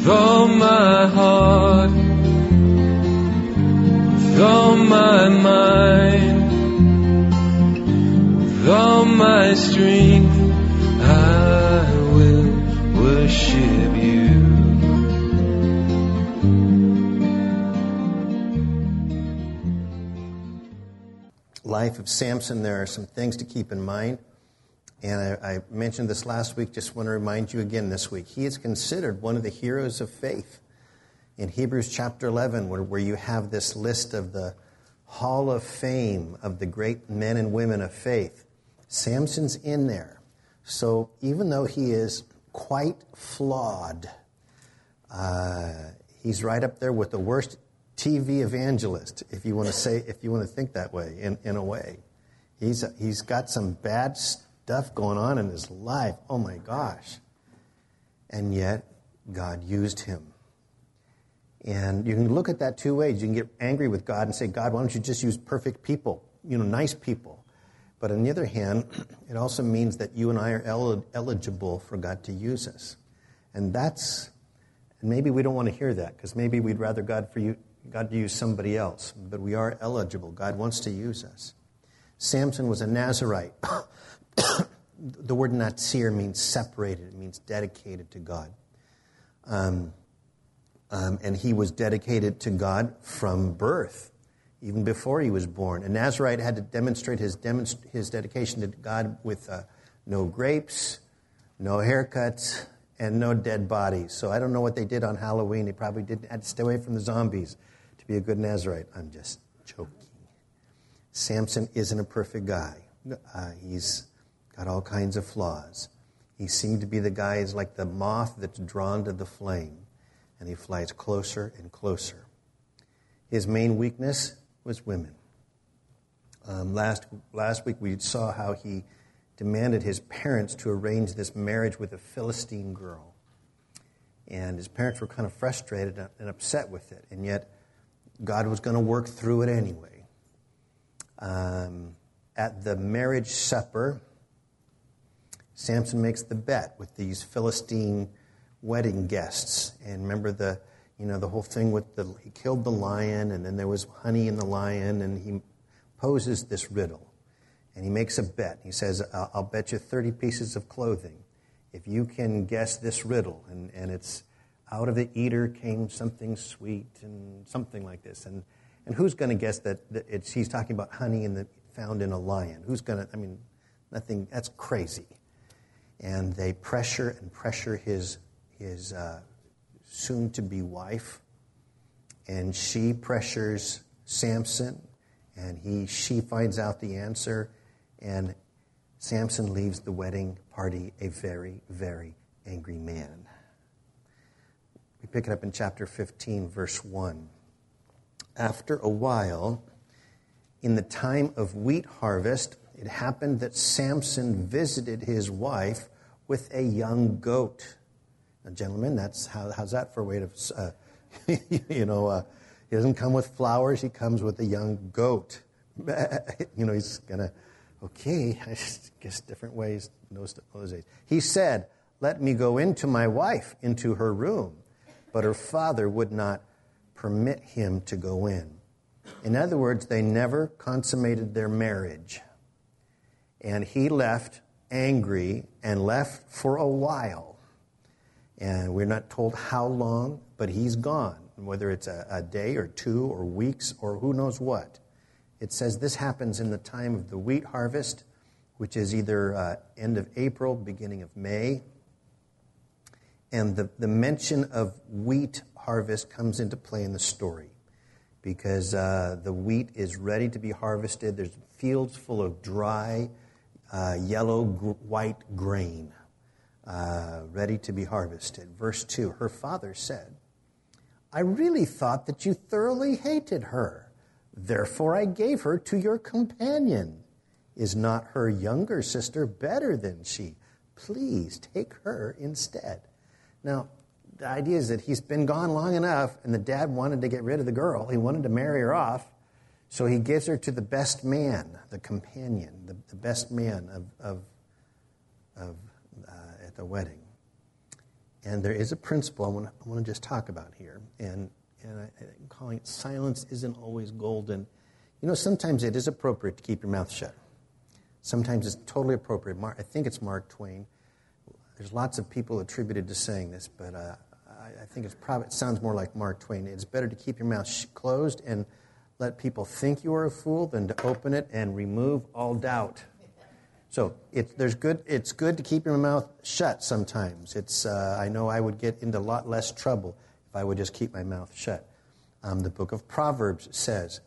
all my heart, with all my mind, with all my strength, I will worship you. Life of Samson, there are some things to keep in mind. And I mentioned this last week, just want to remind you again this week. He is considered one of the heroes of faith. In Hebrews chapter 11, where you have this list of the Hall of Fame of the great men and women of faith, Samson's in there. So even though he is quite flawed, he's right up there with the worst TV evangelist, if you want to think that way, in a way. He's got some bad stuff going on in his life. Oh my gosh. And yet, God used him. And you can look at that two ways. You can get angry with God and say, God, why don't you just use perfect people, nice people? But on the other hand, it also means that you and I are eligible for God to use us. And maybe we don't want to hear that, because maybe we'd rather God to use somebody else. But we are eligible. God wants to use us. Samson was a Nazirite. The word Nazir means separated. It means dedicated to God. And he was dedicated to God from birth, even before he was born. A Nazirite had to demonstrate his dedication to God with no grapes, no haircuts, and no dead bodies. So I don't know what they did on Halloween. They probably had to stay away from the zombies to be a good Nazirite. I'm just joking. Samson isn't a perfect guy. He's got all kinds of flaws. He seemed to be the guy who's like the moth that's drawn to the flame, and he flies closer and closer. His main weakness was women. Last week we saw how he demanded his parents to arrange this marriage with a Philistine girl. And his parents were kind of frustrated and upset with it, and yet God was going to work through it anyway. At the marriage supper, Samson makes the bet with these Philistine wedding guests. And remember the whole thing with he killed the lion, and then there was honey in the lion, and he poses this riddle. And he makes a bet. He says, I'll bet you 30 pieces of clothing if you can guess this riddle. And it's, out of the eater came something sweet, and something like this. And who's going to guess that he's talking about honey found in a lion? Who's going to, nothing, that's crazy. And they pressure his soon-to-be wife, and she pressures Samson, and she finds out the answer, and Samson leaves the wedding party a very, very angry man. We pick it up in chapter 15, verse 1. After a while, in the time of wheat harvest, it happened that Samson visited his wife with a young goat. Now, gentlemen, how's that for a way to, he doesn't come with flowers, he comes with a young goat. He's going to, okay, I guess different ways in those days. He said, let me go into my wife, into her room. But her father would not permit him to go in. In other words, they never consummated their marriage. And he left angry and left for a while. And we're not told how long, but he's gone, whether it's a day or two or weeks or who knows what. It says this happens in the time of the wheat harvest, which is either end of April, beginning of May. And the mention of wheat harvest comes into play in the story because the wheat is ready to be harvested. There's fields full of dry, yellow-white grain ready to be harvested. Verse 2, her father said, I really thought that you thoroughly hated her. Therefore I gave her to your companion. Is not her younger sister better than she? Please take her instead. Now, the idea is that he's been gone long enough, and the dad wanted to get rid of the girl. He wanted to marry her off, so he gives her to the best man, the companion, the best man at the wedding. And there is a principle I want to just talk about here. And I'm calling it silence isn't always golden. You know, sometimes it is appropriate to keep your mouth shut. Sometimes it's totally appropriate. I think it's Mark Twain. There's lots of people attributed to saying this, but I think it sounds more like Mark Twain. It's better to keep your mouth closed and let people think you are a fool than to open it and remove all doubt. So it's good to keep your mouth shut sometimes. I know I would get into a lot less trouble if I would just keep my mouth shut. The book of Proverbs says,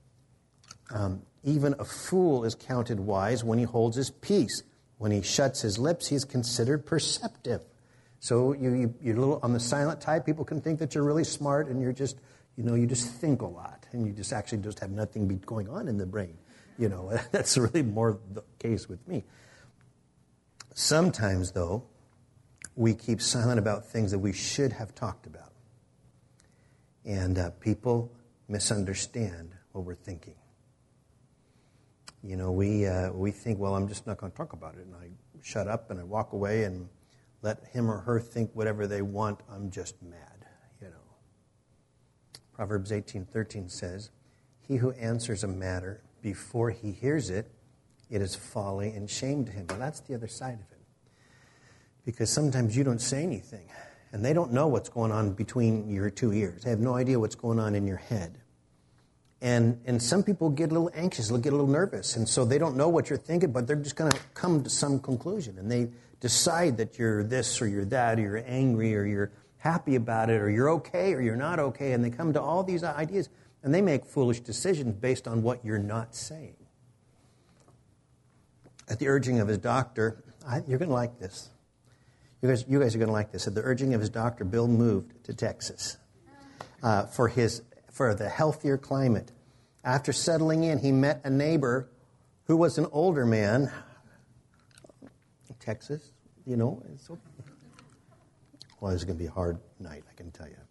even a fool is counted wise when he holds his peace. When he shuts his lips, he's considered perceptive. So you're a little on the silent type. People can think that you're really smart and you just think a lot. And you just have nothing going on in the brain. You know, that's really more the case with me. Sometimes, though, we keep silent about things that we should have talked about. And people misunderstand what we're thinking. You know, we think, well, I'm just not going to talk about it. And I shut up and I walk away and let him or her think whatever they want. I'm just mad, you know. Proverbs 18:13 says, he who answers a matter before he hears it, it is folly and shame to him. Well, that's the other side of it. Because sometimes you don't say anything. And they don't know what's going on between your two ears. They have no idea what's going on in your head. And some people get a little anxious, they'll get a little nervous. And so they don't know what you're thinking, but they're just going to come to some conclusion. And they decide that you're this or you're that, or you're angry or you're happy about it, or you're okay or you're not okay. And they come to all these ideas, and they make foolish decisions based on what you're not saying. At the urging of his doctor, you're going to like this. You guys are going to like this. At the urging of his doctor, Bill moved to Texas for the healthier climate. After settling in, he met a neighbor who was an older man. Texas, you know. Well, it's going to be a hard night, I can tell you.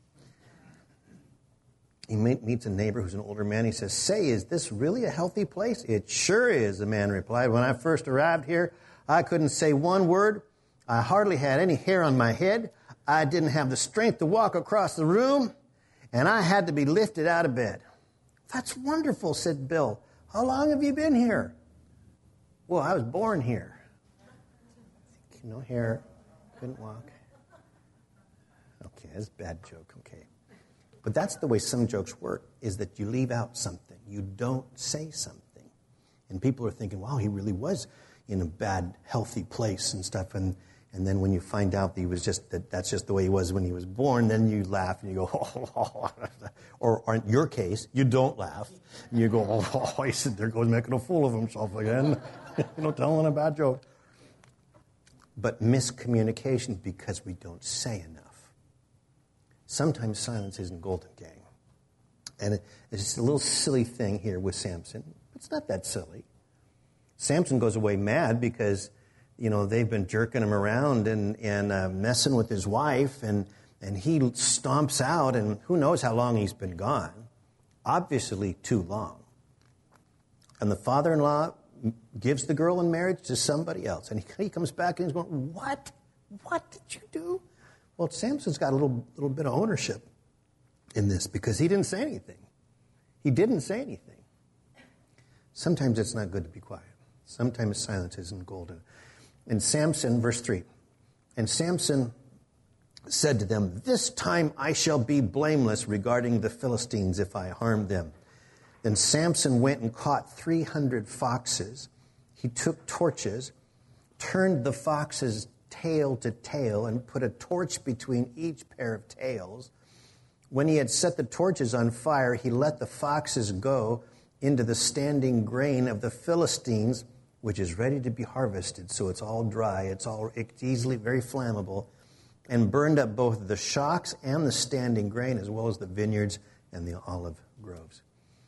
He meets a neighbor who's an older man. He says, say, is this really a healthy place? It sure is, the man replied. When I first arrived here, I couldn't say one word. I hardly had any hair on my head. I didn't have the strength to walk across the room, and I had to be lifted out of bed. That's wonderful, said Bill. How long have you been here? Well, I was born here. No hair, couldn't walk. Okay, that's a bad joke, okay. But that's the way some jokes work, is that you leave out something. You don't say something. And people are thinking, wow, he really was in a bad, healthy place and stuff. And then when you find out that he was that's just the way he was when he was born, then you laugh and you go, or in your case, you don't laugh. And you go, he said, there goes making a fool of himself again. Telling a bad joke. But miscommunication because we don't say enough. Sometimes silence isn't golden, gang. And it's just a little silly thing here with Samson. It's not that silly. Samson goes away mad because, they've been jerking him around and messing with his wife, and he stomps out, and who knows how long he's been gone. Obviously too long. And the father-in-law gives the girl in marriage to somebody else. And he comes back and he's going, what? What did you do? Well, Samson's got a little bit of ownership in this because he didn't say anything. He didn't say anything. Sometimes it's not good to be quiet. Sometimes silence isn't golden. And Samson, verse 3, and Samson said to them, this time I shall be blameless regarding the Philistines if I harm them. Then Samson went and caught 300 foxes. He took torches, turned the foxes tail to tail, and put a torch between each pair of tails. When he had set the torches on fire, he let the foxes go into the standing grain of the Philistines, which is ready to be harvested, so it's all dry, it's easily very flammable, and burned up both the shocks and the standing grain, as well as the vineyards and the olive groves.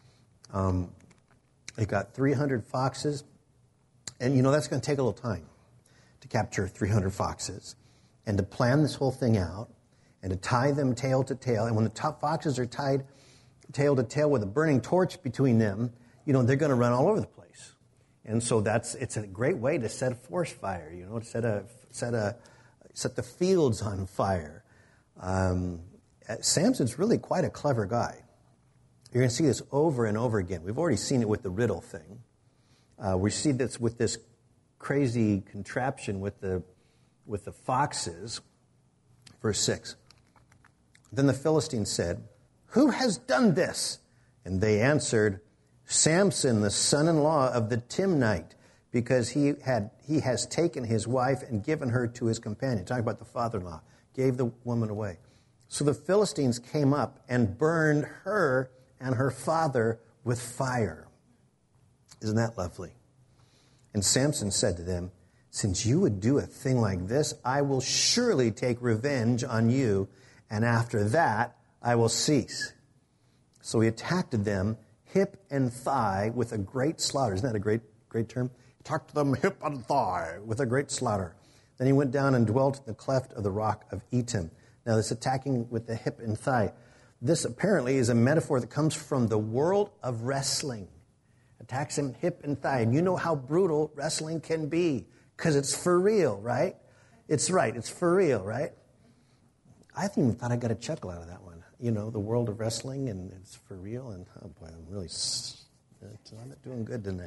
He got 300 foxes, and that's going to take a little time to capture 300 foxes, and to plan this whole thing out, and to tie them tail to tail. And when the top foxes are tied tail to tail with a burning torch between them, they're going to run all over the place. And so it's a great way to set a forest fire, set a set the fields on fire. Samson's really quite a clever guy. You're going to see this over and over again. We've already seen it with the riddle thing. We see this with this crazy contraption with the foxes. Verse 6. Then the Philistines said, "Who has done this?" And they answered, "Samson, the son-in-law of the Timnite, because he has taken his wife and given her to his companion." Talking about the father-in-law. Gave the woman away. So the Philistines came up and burned her and her father with fire. Isn't that lovely? And Samson said to them, "Since you would do a thing like this, I will surely take revenge on you, and after that I will cease." So he attacked them hip and thigh with a great slaughter. Isn't that a great term? He attacked them hip and thigh with a great slaughter. Then he went down and dwelt in the cleft of the rock of Etam. Now this attacking with the hip and thigh, this apparently is a metaphor that comes from the world of wrestling. Attacks him hip and thigh. And you know how brutal wrestling can be, because it's for real, right? It's for real, right? I even thought I got a chuckle out of that one. You know, the world of wrestling, and it's for real, and oh boy, I'm not doing good tonight.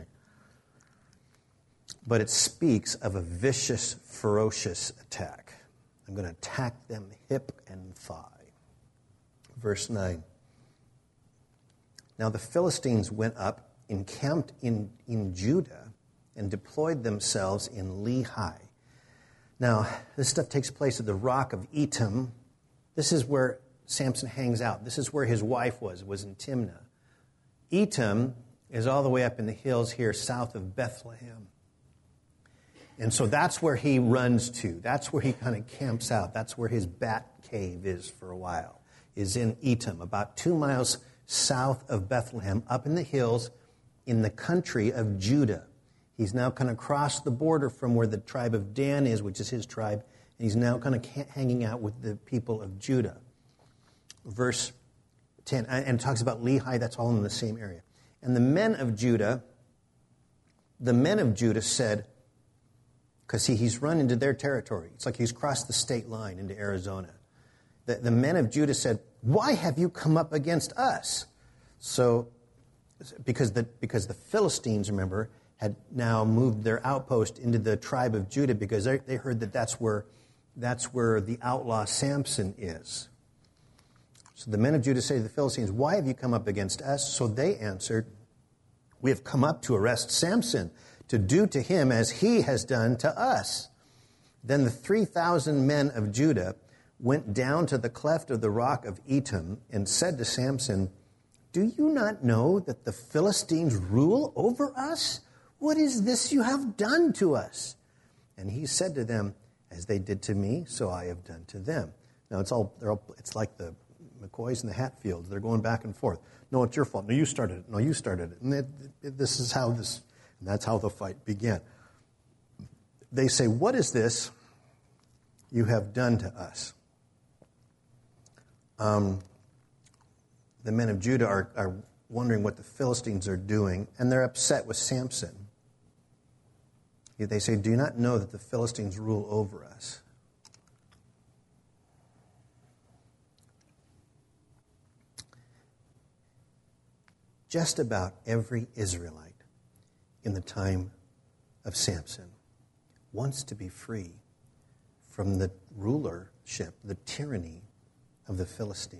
But it speaks of a vicious, ferocious attack. I'm going to attack them hip and thigh. Verse 9. Now the Philistines went up, encamped in Judah, and deployed themselves in Lehi. Now, this stuff takes place at the rock of Etam. This is where Samson hangs out. This is where his wife was in Timnah. Etam is all the way up in the hills here south of Bethlehem. And so that's where he runs to. That's where he kind of camps out. That's where his bat cave is for a while, is in Etam, about 2 miles south of Bethlehem, up in the hills in the country of Judah. He's now kind of crossed the border from where the tribe of Dan is, which is his tribe, and he's now kind of hanging out with the people of Judah. Verse 10, and it talks about Lehi, that's all in the same area. And the men of Judah said, because he's run into their territory. It's like he's crossed the state line into Arizona. The men of Judah said, "Why have you come up against us?" So, because the Philistines, remember, had now moved their outpost into the tribe of Judah because they heard that that's where the outlaw Samson is. So the men of Judah say to the Philistines, "Why have you come up against us?" So they answered, "We have come up to arrest Samson, to do to him as he has done to us." Then the 3,000 men of Judah went down to the cleft of the rock of Etam and said to Samson, "Do you not know that the Philistines rule over us? What is this you have done to us?" And he said to them, "As they did to me, so I have done to them." Now it's like the McCoys and the Hatfields. They're going back and forth. "No, it's your fault. No, you started it. No, you started it." And that's how the fight began. They say, "What is this you have done to us?" The men of Judah are wondering what the Philistines are doing, and they're upset with Samson. They say, "Do you not know that the Philistines rule over us?" Just about every Israelite in the time of Samson wants to be free from the rulership, the tyranny of the Philistines.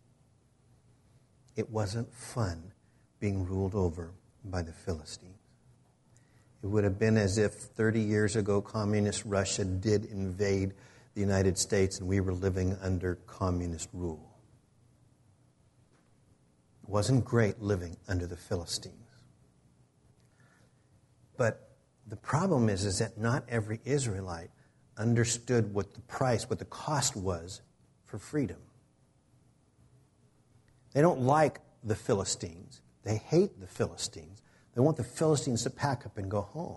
It wasn't fun being ruled over by the Philistines. It would have been as if 30 years ago communist Russia did invade the United States and we were living under communist rule. It wasn't great living under the Philistines. But the problem is that not every Israelite understood what the cost was for freedom. They don't like the Philistines. They hate the Philistines. They want the Philistines to pack up and go home.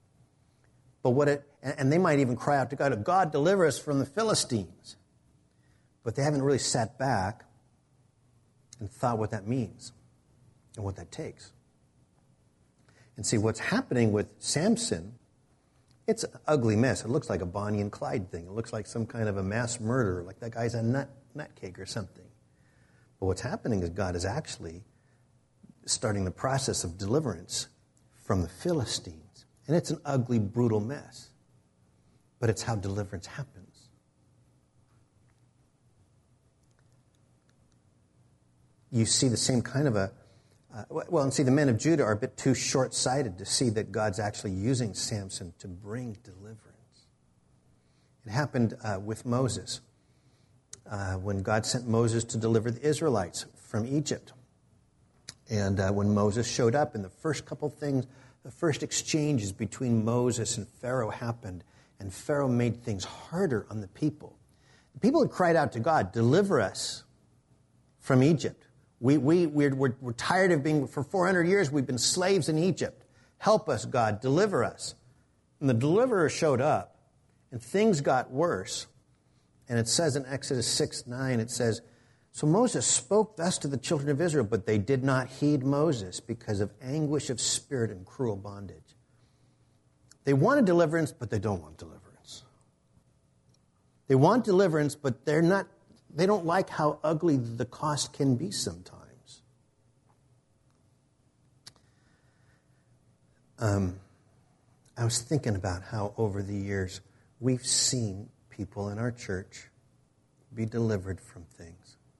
And they might even cry out to God, "God, deliver us from the Philistines." But they haven't really sat back and thought what that means and what that takes. And see, what's happening with Samson It's an ugly mess. It looks like a Bonnie and Clyde thing. It looks like some kind of a mass murder, like that guy's a nutcake or something. But what's happening is God is actually starting the process of deliverance from the Philistines. And it's an ugly, brutal mess. But it's how deliverance happens. You see the same kind of the men of Judah are a bit too short-sighted to see that God's actually using Samson to bring deliverance. It happened with Moses when God sent Moses to deliver the Israelites from Egypt. And when Moses showed up, and the first couple things, the first exchanges between Moses and Pharaoh happened, and Pharaoh made things harder on the people. The people had cried out to God, deliver us from Egypt. We're tired of being, for 400 years, we've been slaves in Egypt. Help us, God, deliver us. And the deliverer showed up, and things got worse. And it says in Exodus 6:9, it says, so Moses spoke thus to the children of Israel, but they did not heed Moses because of anguish of spirit and cruel bondage. They wanted deliverance, but they don't want deliverance. They want deliverance, but they don't like how ugly the cost can be sometimes. I was thinking about how over the years we've seen people in our church be delivered from things.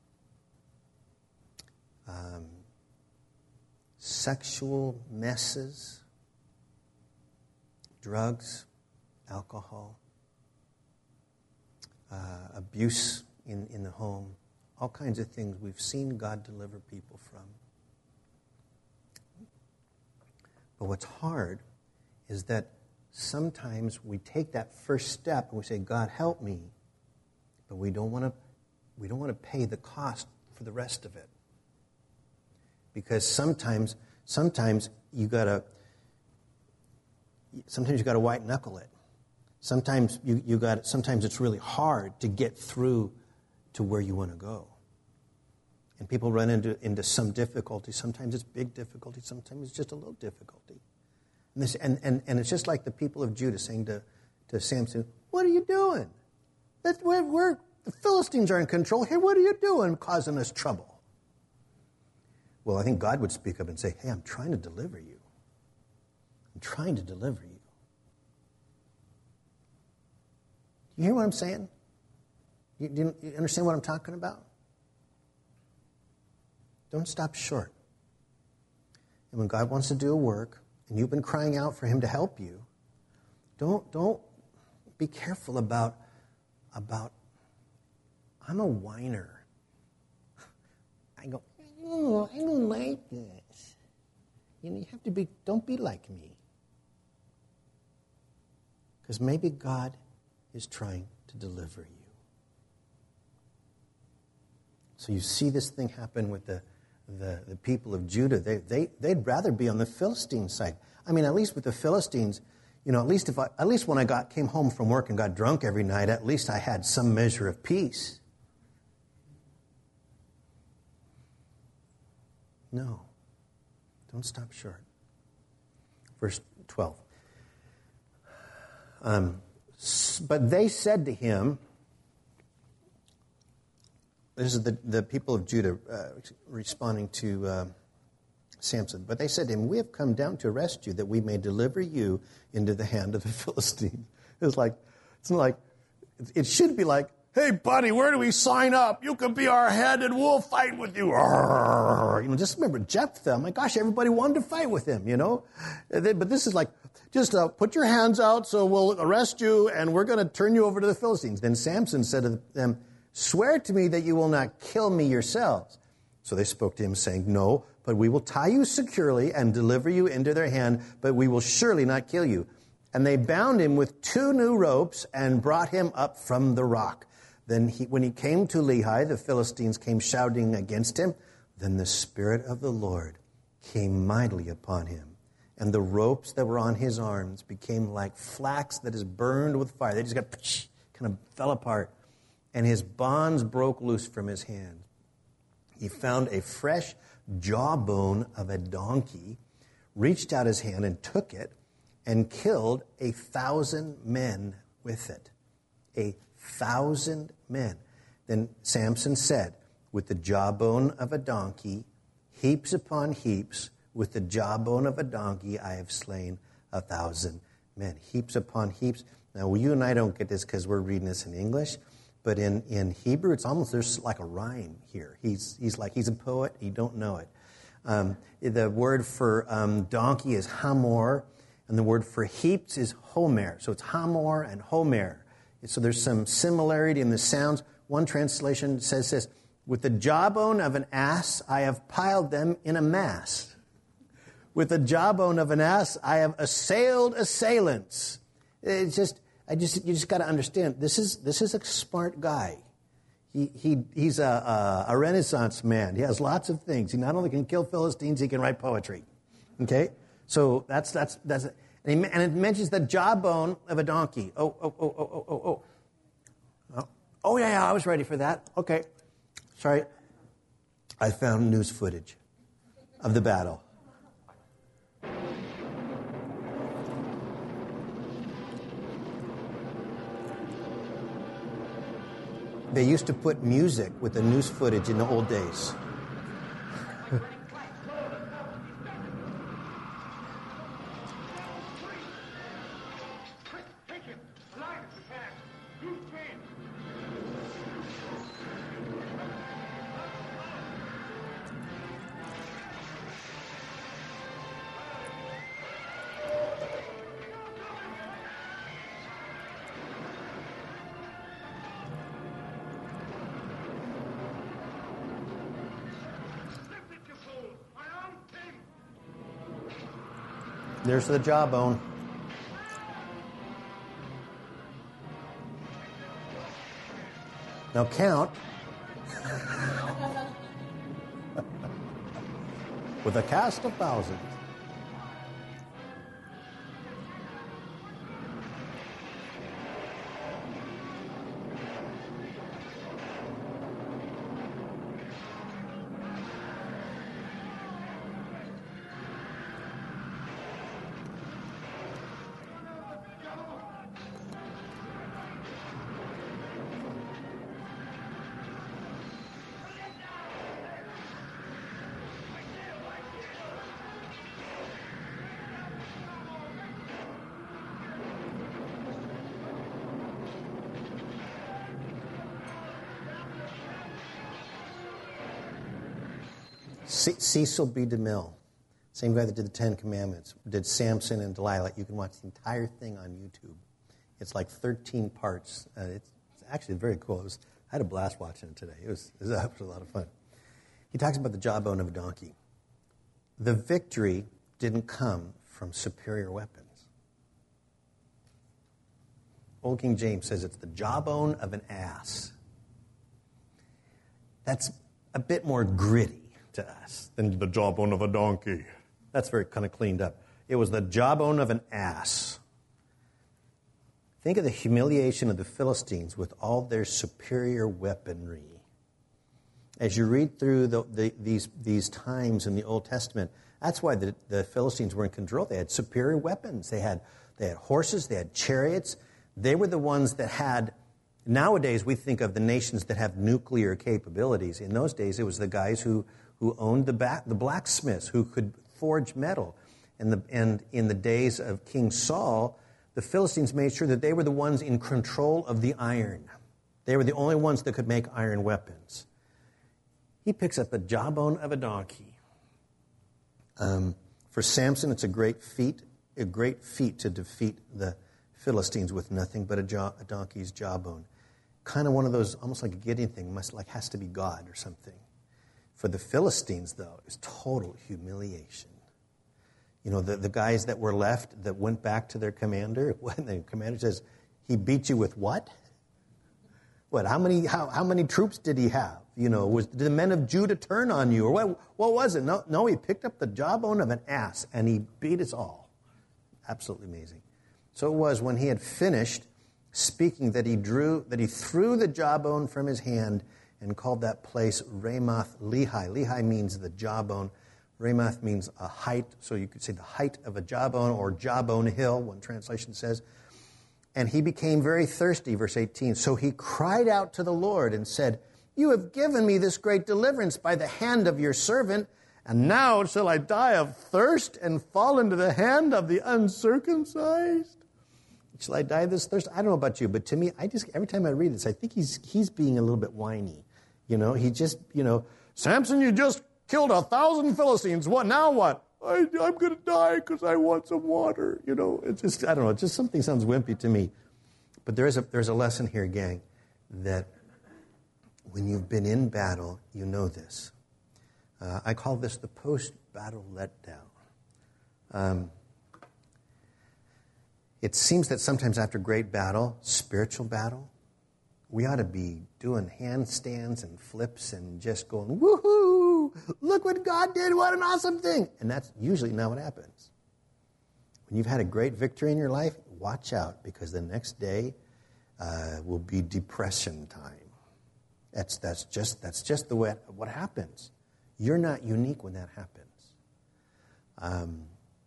Sexual messes, drugs, alcohol, abuse in the home, all kinds of things we've seen God deliver people from. But what's hard is that sometimes we take that first step and we say, God, help me, but we don't want to pay the cost for the rest of it. Because sometimes you gotta white knuckle it. Sometimes sometimes it's really hard to get through to where you want to go. And people run into some difficulty. Sometimes it's big difficulty. Sometimes it's just a little difficulty. And it's just like the people of Judah saying to Samson, what are you doing? The Philistines are in control here. What are you doing causing us trouble? Well, I think God would speak up and say, hey, I'm trying to deliver you. I'm trying to deliver you. You hear what I'm saying? You understand what I'm talking about? Don't stop short. And when God wants to do a work, and you've been crying out for him to help you, don't be careful about I'm a whiner. I go, oh, I don't like this. You have to don't be like me. Because maybe God is trying to deliver you. So you see this thing happen with the people of Judah. They'd rather be on the Philistine side. I mean, at least with the Philistines, at least when I came home from work and got drunk every night, at least I had some measure of peace. No. Don't stop short. Verse 12. But they said to him, this is the people of Judah responding to Samson. But they said to him, we have come down to arrest you that we may deliver you into the hand of the Philistines. It should be like, hey, buddy, where do we sign up? You can be our head and we'll fight with you. Just remember Jephthah. My gosh, everybody wanted to fight with him, But this is like, just put your hands out so we'll arrest you and we're going to turn you over to the Philistines. Then Samson said to them, swear to me that you will not kill me yourselves. So they spoke to him, saying, no, but we will tie you securely and deliver you into their hand, but we will surely not kill you. And they bound him with 2 new ropes and brought him up from the rock. Then when he came to Lehi, the Philistines came shouting against him. Then the Spirit of the Lord came mightily upon him. And the ropes that were on his arms became like flax that is burned with fire. They just kind of fell apart. And his bonds broke loose from his hand. He found a fresh jawbone of a donkey, reached out his hand and took it, and killed 1,000 men with it. 1,000 men. Then Samson said, with the jawbone of a donkey, heaps upon heaps, with the jawbone of a donkey, I have slain 1,000 men. Heaps upon heaps. Now, you and I don't get this because we're reading this in English, but in Hebrew, it's almost, there's like a rhyme here. He's a poet, you don't know it. The word for donkey is hamor, and the word for heaps is homer. So it's hamor and homer. So there's some similarity in the sounds. One translation says this, with the jawbone of an ass, I have piled them in a mass. With the jawbone of an ass, I have assailed assailants. You just got to understand, this is a smart guy. He's a Renaissance man. He has lots of things. He not only can kill Philistines, he can write poetry. Okay? So that's it. And it mentions the jawbone of a donkey. Oh, yeah, I was ready for that. Okay. Sorry. I found news footage of the battle. They used to put music with the news footage in the old days. There's the jawbone. Now count. With a cast of thousands. Cecil B. DeMille, same guy that did the Ten Commandments, did Samson and Delilah. You can watch the entire thing on YouTube. It's like 13 parts. It's actually very cool. I had a blast watching it today. It was a lot of fun. He talks about the jawbone of a donkey. The victory didn't come from superior weapons. Old King James says it's the jawbone of an ass. That's a bit more gritty to us than the jawbone of a donkey. That's very kind of cleaned up. It was the jawbone of an ass. Think of the humiliation of the Philistines with all their superior weaponry. As you read through these times in the Old Testament, that's why the Philistines were in control. They had superior weapons. They had horses. They had chariots. They were the ones that had. Nowadays, we think of the nations that have nuclear capabilities. In those days, it was the guys who owned the blacksmiths, who could forge metal. And in the days of King Saul, the Philistines made sure that they were the ones in control of the iron. They were the only ones that could make iron weapons. He picks up the jawbone of a donkey. For Samson, it's a great feat to defeat the Philistines with nothing but a donkey's jawbone. Kind of one of those, almost like a Gideon thing, has to be God or something. For the Philistines, though, is total humiliation. You know, the guys that were left, that went back to their commander, when the commander says, he beat you with what? What, how many troops did he have? You know, did the men of Judah turn on you? Or what was it? No, he picked up the jawbone of an ass and he beat us all. Absolutely amazing. So it was when he had finished speaking that he threw the jawbone from his hand and called that place Ramoth Lehi. Lehi means the jawbone. Ramoth means a height, so you could say the height of a jawbone or jawbone hill, one translation says. And he became very thirsty, verse 18. So he cried out to the Lord and said, you have given me this great deliverance by the hand of your servant, and now shall I die of thirst and fall into the hand of the uncircumcised? Shall I die of this thirst? I don't know about you, but to me, every time I read this, I think he's being a little bit whiny. He just, Samson, you just killed 1,000 Philistines. What now? What? I'm going to die because I want some water. It's just, I don't know. It just something sounds wimpy to me. But there's a lesson here, gang, that when you've been in battle, you know this. I call this the post-battle letdown. It seems that sometimes after great battle, spiritual battle, we ought to be doing handstands and flips and just going, woohoo, look what God did, what an awesome thing. And that's usually not what happens. When you've had a great victory in your life, watch out, because the next day will be depression time. That's just the way what happens. You're not unique when that happens.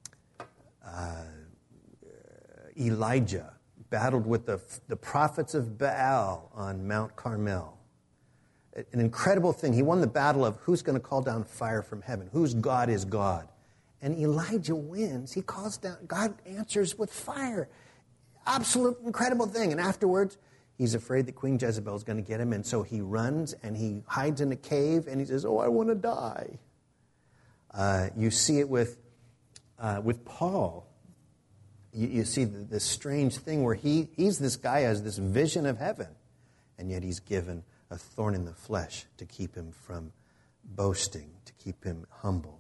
Elijah battled with the prophets of Baal on Mount Carmel. An incredible thing. He won the battle of who's going to call down fire from heaven, whose God is God. And Elijah wins. He calls down, God answers with fire. Absolute incredible thing. And afterwards, he's afraid that Queen Jezebel is going to get him, and so he runs and he hides in a cave and he says, I want to die. You see it with Paul. You see this strange thing where he's this guy who has this vision of heaven, and yet he's given a thorn in the flesh to keep him from boasting, to keep him humble.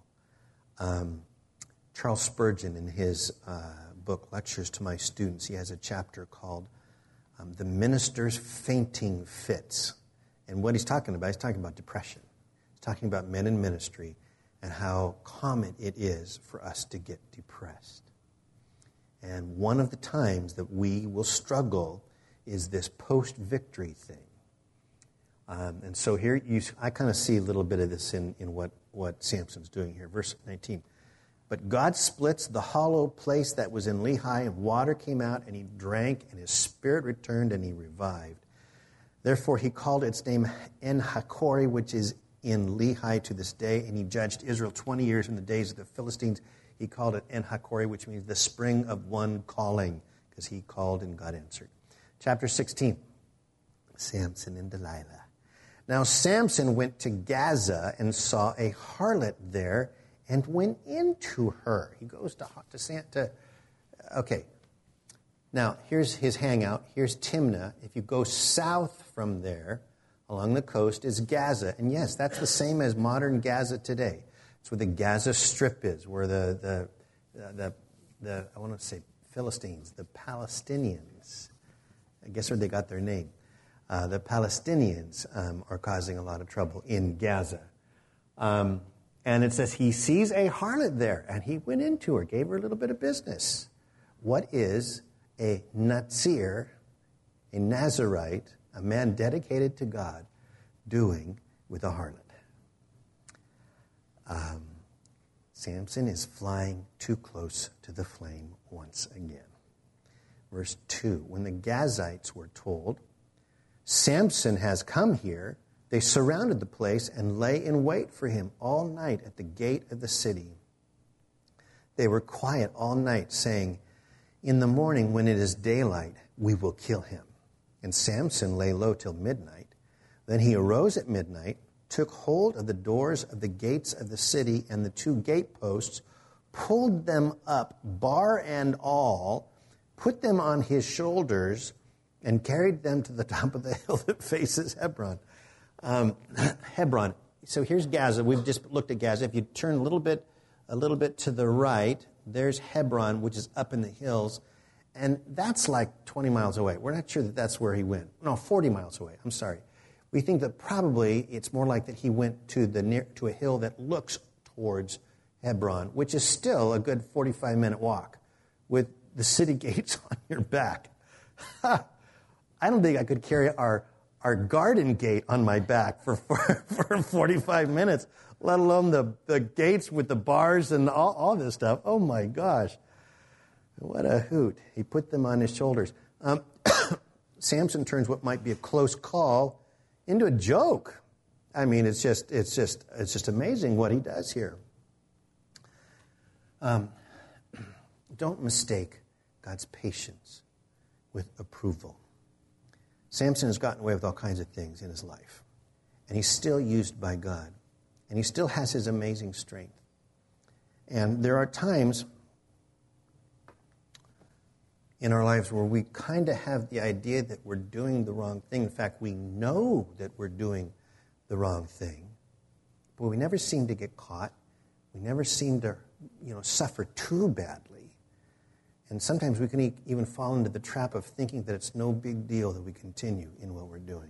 Charles Spurgeon, in his book, Lectures to My Students, he has a chapter called The Minister's Fainting Fits. And what he's talking about depression. He's talking about men in ministry and how common it is for us to get depressed. And one of the times that we will struggle is this post-victory thing. And so here I kind of see a little bit of this in what Samson's doing here. Verse 19. But God splits the hollow place that was in Lehi, and water came out, and he drank, and his spirit returned, and he revived. Therefore he called its name En-Hakkore, which is in Lehi to this day, and he judged Israel 20 years in the days of the Philistines. He called it En-Hakkore, which means the spring of one calling, because he called and God answered. Chapter 16, Samson and Delilah. Now Samson went to Gaza and saw a harlot there and went into her. He goes to okay. Now, here's his hangout. Here's Timnah. If you go south from there, along the coast, is Gaza. And yes, that's the same as modern Gaza today. It's where the Gaza Strip is, where the I want to say Philistines, the Palestinians, I guess where they got their name. The Palestinians are causing a lot of trouble in Gaza. And it says he sees a harlot there, and he went into her, gave her a little bit of business. What is a Nazir, a Nazirite, a man dedicated to God, doing with a harlot? Samson is flying too close to the flame once again. Verse 2, when the Gazites were told, Samson has come here, they surrounded the place and lay in wait for him all night at the gate of the city. They were quiet all night, saying, in the morning when it is daylight, we will kill him. And Samson lay low till midnight. Then he arose at midnight, took hold of the doors of the gates of the city and the two gateposts, pulled them up, bar and all, put them on his shoulders, and carried them to the top of the hill that faces Hebron. Hebron. So here's Gaza. We've just looked at Gaza. If you turn a little bit to the right, there's Hebron, which is up in the hills, and that's like 20 miles away. We're not sure that that's where he went. No, 40 miles away. I'm sorry. We think that probably it's more like that he went to a hill that looks towards Hebron, which is still a good 45-minute walk with the city gates on your back. I don't think I could carry our our garden gate on my back for 45 minutes, let alone the gates with the bars and all this stuff. Oh, my gosh. What a hoot. He put them on his shoulders. Samson turns what might be a close call into a joke. I mean, it's just amazing what he does here. Don't mistake God's patience with approval. Samson has gotten away with all kinds of things in his life, and he's still used by God, and he still has his amazing strength. And there are times in our lives where we kind of have the idea that we're doing the wrong thing. In fact, we know that we're doing the wrong thing, but we never seem to get caught. We never seem to, suffer too badly. And sometimes we can even fall into the trap of thinking that it's no big deal that we continue in what we're doing.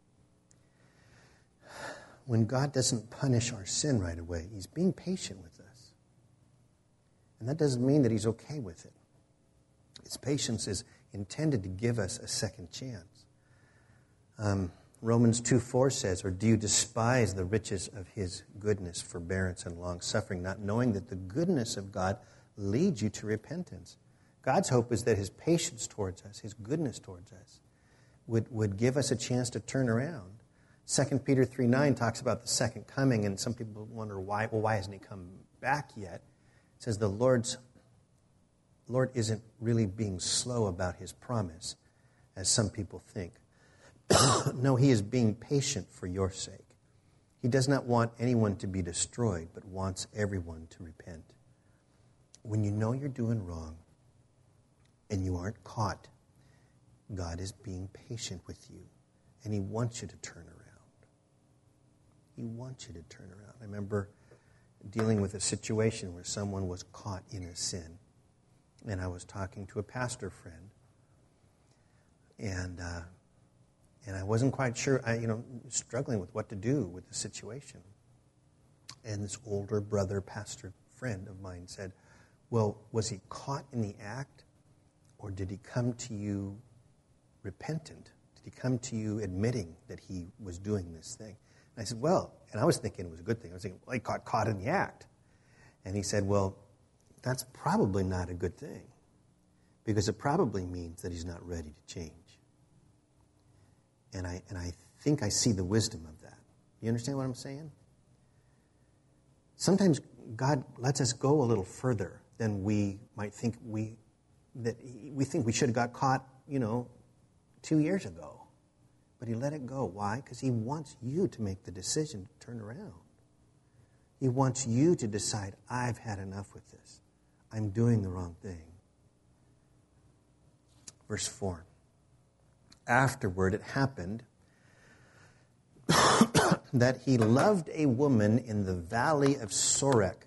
When God doesn't punish our sin right away, he's being patient with us. And that doesn't mean that he's okay with it. His patience is intended to give us a second chance. Romans 2:4 says, or do you despise the riches of his goodness, forbearance, and long-suffering, not knowing that the goodness of God leads you to repentance? God's hope is that his patience towards us, his goodness towards us, would give us a chance to turn around. 2 Peter 3:9 talks about the second coming, and some people wonder why hasn't he come back yet? It says the Lord isn't really being slow about his promise, as some people think. No, he is being patient for your sake. He does not want anyone to be destroyed, but wants everyone to repent. When you know you're doing wrong and you aren't caught, God is being patient with you, and he wants you to turn around. He wants you to turn around. I remember dealing with a situation where someone was caught in a sin, and I was talking to a pastor friend, and I wasn't quite sure, struggling with what to do with the situation. And this older brother pastor friend of mine said, well, was he caught in the act, or did he come to you repentant? Did he come to you admitting that he was doing this thing? And I said, well, and I was thinking it was a good thing. I was thinking, well, he got caught in the act. And he said, well, that's probably not a good thing, because it probably means that he's not ready to change. And I think I see the wisdom of that. You understand what I'm saying? Sometimes God lets us go a little further than we might think we think we should have got caught, 2 years ago. But he let it go. Why? Because he wants you to make the decision to turn around. He wants you to decide, I've had enough with this. I'm doing the wrong thing. Verse 4. Afterward, it happened that he loved a woman in the valley of Sorek,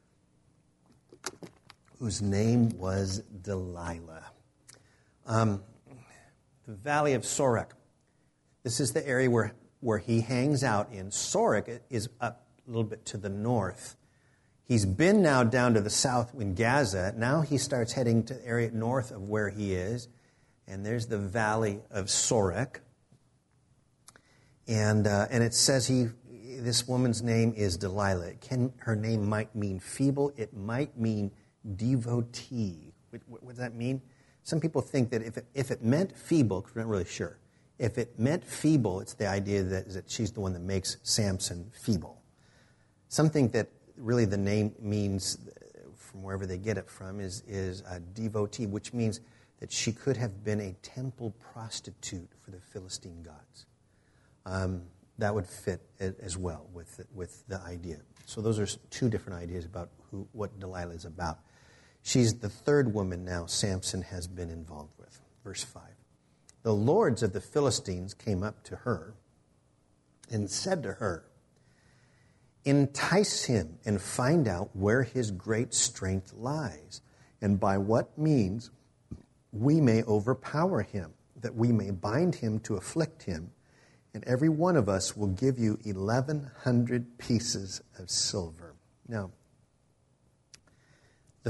whose name was Delilah. The valley of Sorek. This is the area where he hangs out in. Sorek is up a little bit to the north. He's been now down to the south in Gaza. Now he starts heading to the area north of where he is. And there's the valley of Sorek. And it says this woman's name is Delilah. Her name might mean feeble. It might mean devotee. What does that mean? Some people think that if it meant feeble, because we're not really sure. If it meant feeble, it's the idea that she's the one that makes Samson feeble. Some think that really the name means, from wherever they get it from, is a devotee, which means that she could have been a temple prostitute for the Philistine gods. That would fit as well with the idea. So those are two different ideas about what Delilah is about. She's the third woman now Samson has been involved with. Verse 5. The lords of the Philistines came up to her and said to her, entice him and find out where his great strength lies, and by what means we may overpower him, that we may bind him to afflict him, and every one of us will give you 1,100 pieces of silver. Now, the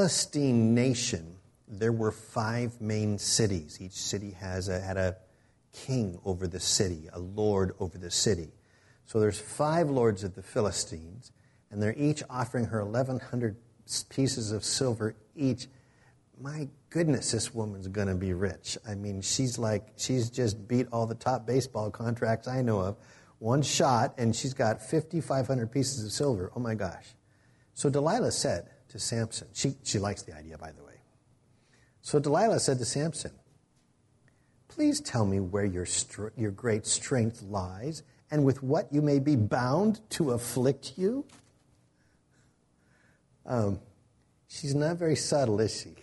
Philistine nation, there were 5 main cities. Each city had a king over the city, a lord over the city. So there's 5 lords of the Philistines, and they're each offering her 1,100 pieces of silver each. My goodness, this woman's going to be rich. I mean, she's just beat all the top baseball contracts I know of. One shot, and she's got 5,500 pieces of silver. Oh, my gosh. So Delilah said to Samson, she likes the idea, by the way. So Delilah said to Samson, please tell me where your great strength lies, and with what you may be bound to afflict you. She's not very subtle, is she?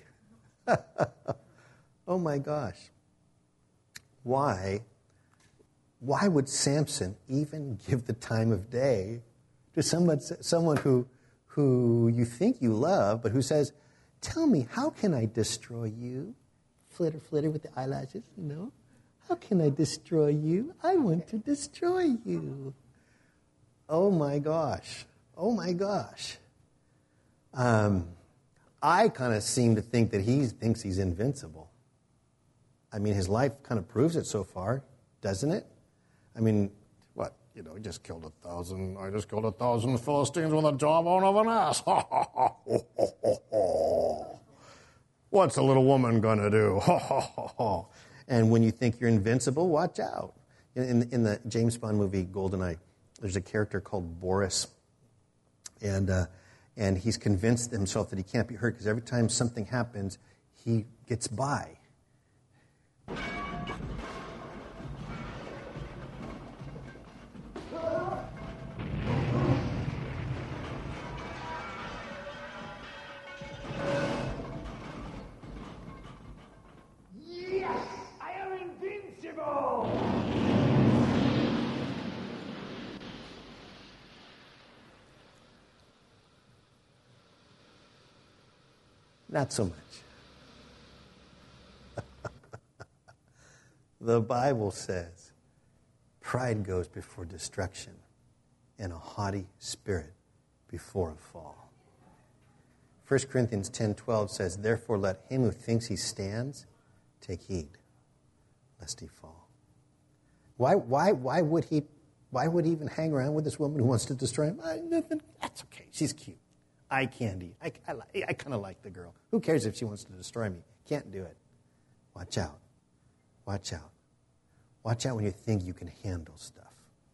Oh my gosh. Why would Samson even give the time of day to someone who you think you love, but who says, tell me, how can I destroy you? Flitter, flitter with the eyelashes, you know. How can I destroy you? I want to destroy you. Oh my gosh. Oh my gosh. I kind of seem to think that he thinks he's invincible. I mean, his life kind of proves it so far, doesn't it? I mean, what? You know, he just killed 1,000. I just killed 1,000 Philistines with a jawbone of an ass. What's a little woman going to do? And when you think you're invincible, watch out. In the James Bond movie GoldenEye, there's a character called Boris, and he's convinced himself that he can't be hurt because every time something happens, he gets by. Yes, I am invincible! Not so much. The Bible says, pride goes before destruction, and a haughty spirit before a fall. 1 Corinthians 10:12 says, therefore let him who thinks he stands take heed, lest he fall. Why would he even hang around with this woman who wants to destroy him? Nothing. That's okay. She's cute. Eye candy. I kind of like the girl. Who cares if she wants to destroy me? Can't do it. Watch out. Watch out. Watch out when you think you can handle stuff.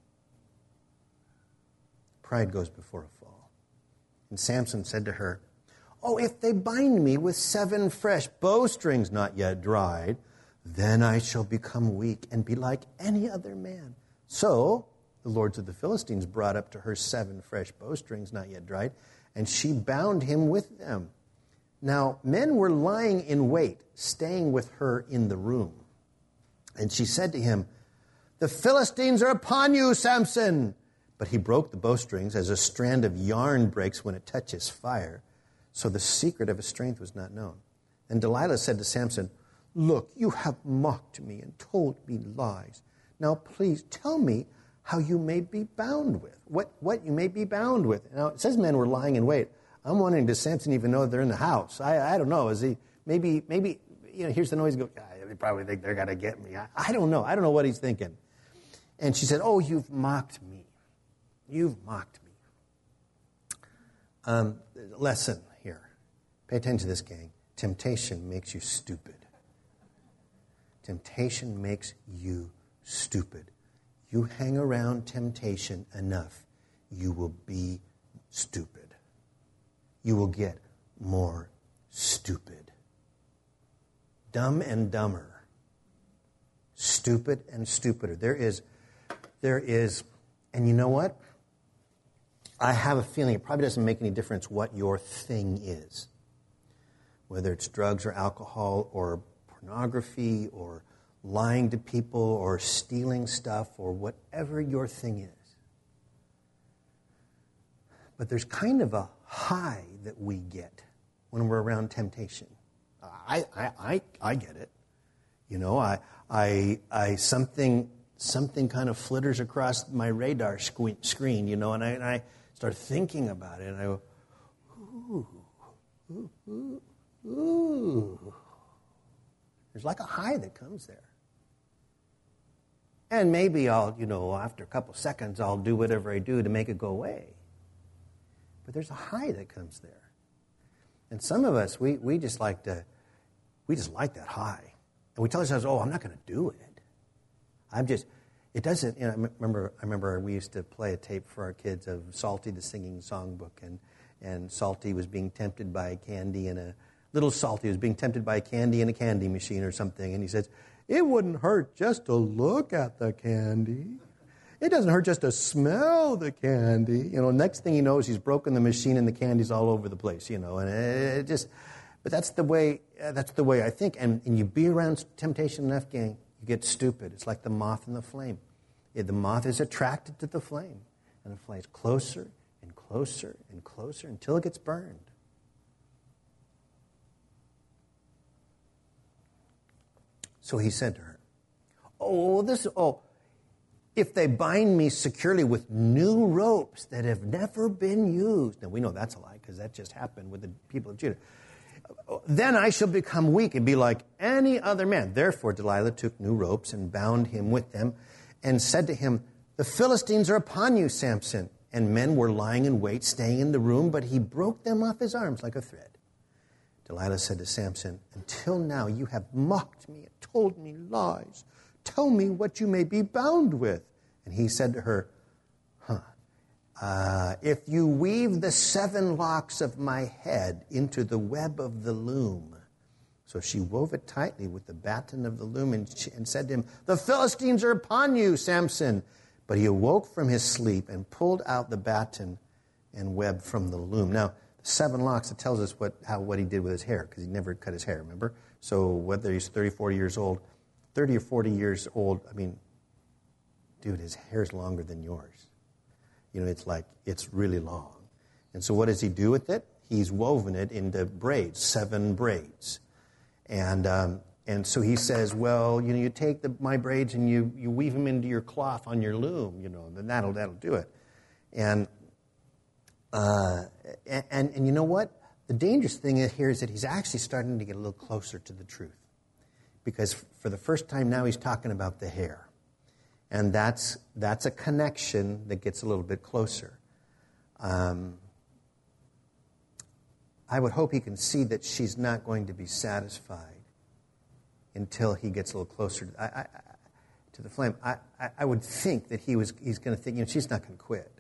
Pride goes before a fall. And Samson said to her, oh, if they bind me with 7 fresh bowstrings not yet dried, then I shall become weak and be like any other man. So the lords of the Philistines brought up to her 7 fresh bowstrings not yet dried, and she bound him with them. Now, men were lying in wait, staying with her in the room. And she said to him, the Philistines are upon you, Samson. But he broke the bowstrings as a strand of yarn breaks when it touches fire. So the secret of his strength was not known. And Delilah said to Samson, look, you have mocked me and told me lies. Now, please tell me how you may be bound with. What you may be bound with. Now, it says men were lying in wait. I'm wondering, does Samson even know they're in the house? I don't know. Is he, maybe, you know, here's the noise. They probably think they're going to get me. I don't know. I don't know what he's thinking. And she said, oh, you've mocked me. You've mocked me. Lesson here. Pay attention to this, gang. Temptation makes you stupid. Temptation makes you stupid. You hang around temptation enough, you will be stupid. You will get more stupid. Dumb and dumber. Stupid and stupider. There is, and you know what? I have a feeling it probably doesn't make any difference what your thing is. Whether it's drugs or alcohol or pornography or lying to people or stealing stuff or whatever your thing is. But there's kind of a high that we get when we're around temptation. I get it. You know, I something kind of flitters across my radar screen, you know, and I start thinking about it, and I go, ooh. There's like a high that comes there. And maybe I'll, after a couple seconds, I'll do whatever I do to make it go away. But there's a high that comes there. And some of us, we just like that high. And we tell ourselves, oh, I'm not going to do it. It doesn't, I remember we used to play a tape for our kids of Salty the Singing Songbook. And Salty was being tempted by little Salty was being tempted by candy in a candy machine or something. And he says, it wouldn't hurt just to look at the candy. It doesn't hurt just to smell the candy. Next thing he knows, he's broken the machine and the candy's all over the place, and it just, but that's the way I think. And you be around temptation enough, gang, you get stupid. It's like the moth and the flame. The moth is attracted to the flame, and it flies closer and closer and closer until it gets burned. So he said to her, if they bind me securely with new ropes that have never been used. Now, we know that's a lie because that just happened with the people of Judah. Then I shall become weak and be like any other man. Therefore, Delilah took new ropes and bound him with them and said to him, the Philistines are upon you, Samson. And men were lying in wait, staying in the room, but he broke them off his arms like a thread. Delilah said to Samson, until now you have mocked me and told me lies. Tell me what you may be bound with. And he said to her, if you weave the 7 locks of my head into the web of the loom. So she wove it tightly with the batten of the loom and said to him, the Philistines are upon you, Samson. But he awoke from his sleep and pulled out the batten and web from the loom. Now, the 7 locks, it tells us what he did with his hair, because he never cut his hair, remember? So whether he's 30 or 40 years old, dude, his hair's longer than yours. It's really long. And so what does he do with it? He's woven it into braids, 7 braids. And so he says, well, you take my braids and you weave them into your cloth on your loom, then that'll do it. And you know what? The dangerous thing here is that he's actually starting to get a little closer to the truth. Because for the first time now he's talking about the hair. And that's a connection that gets a little bit closer. I would hope he can see that she's not going to be satisfied until he gets a little closer to the flame. I would think that he's going to think, she's not going to quit.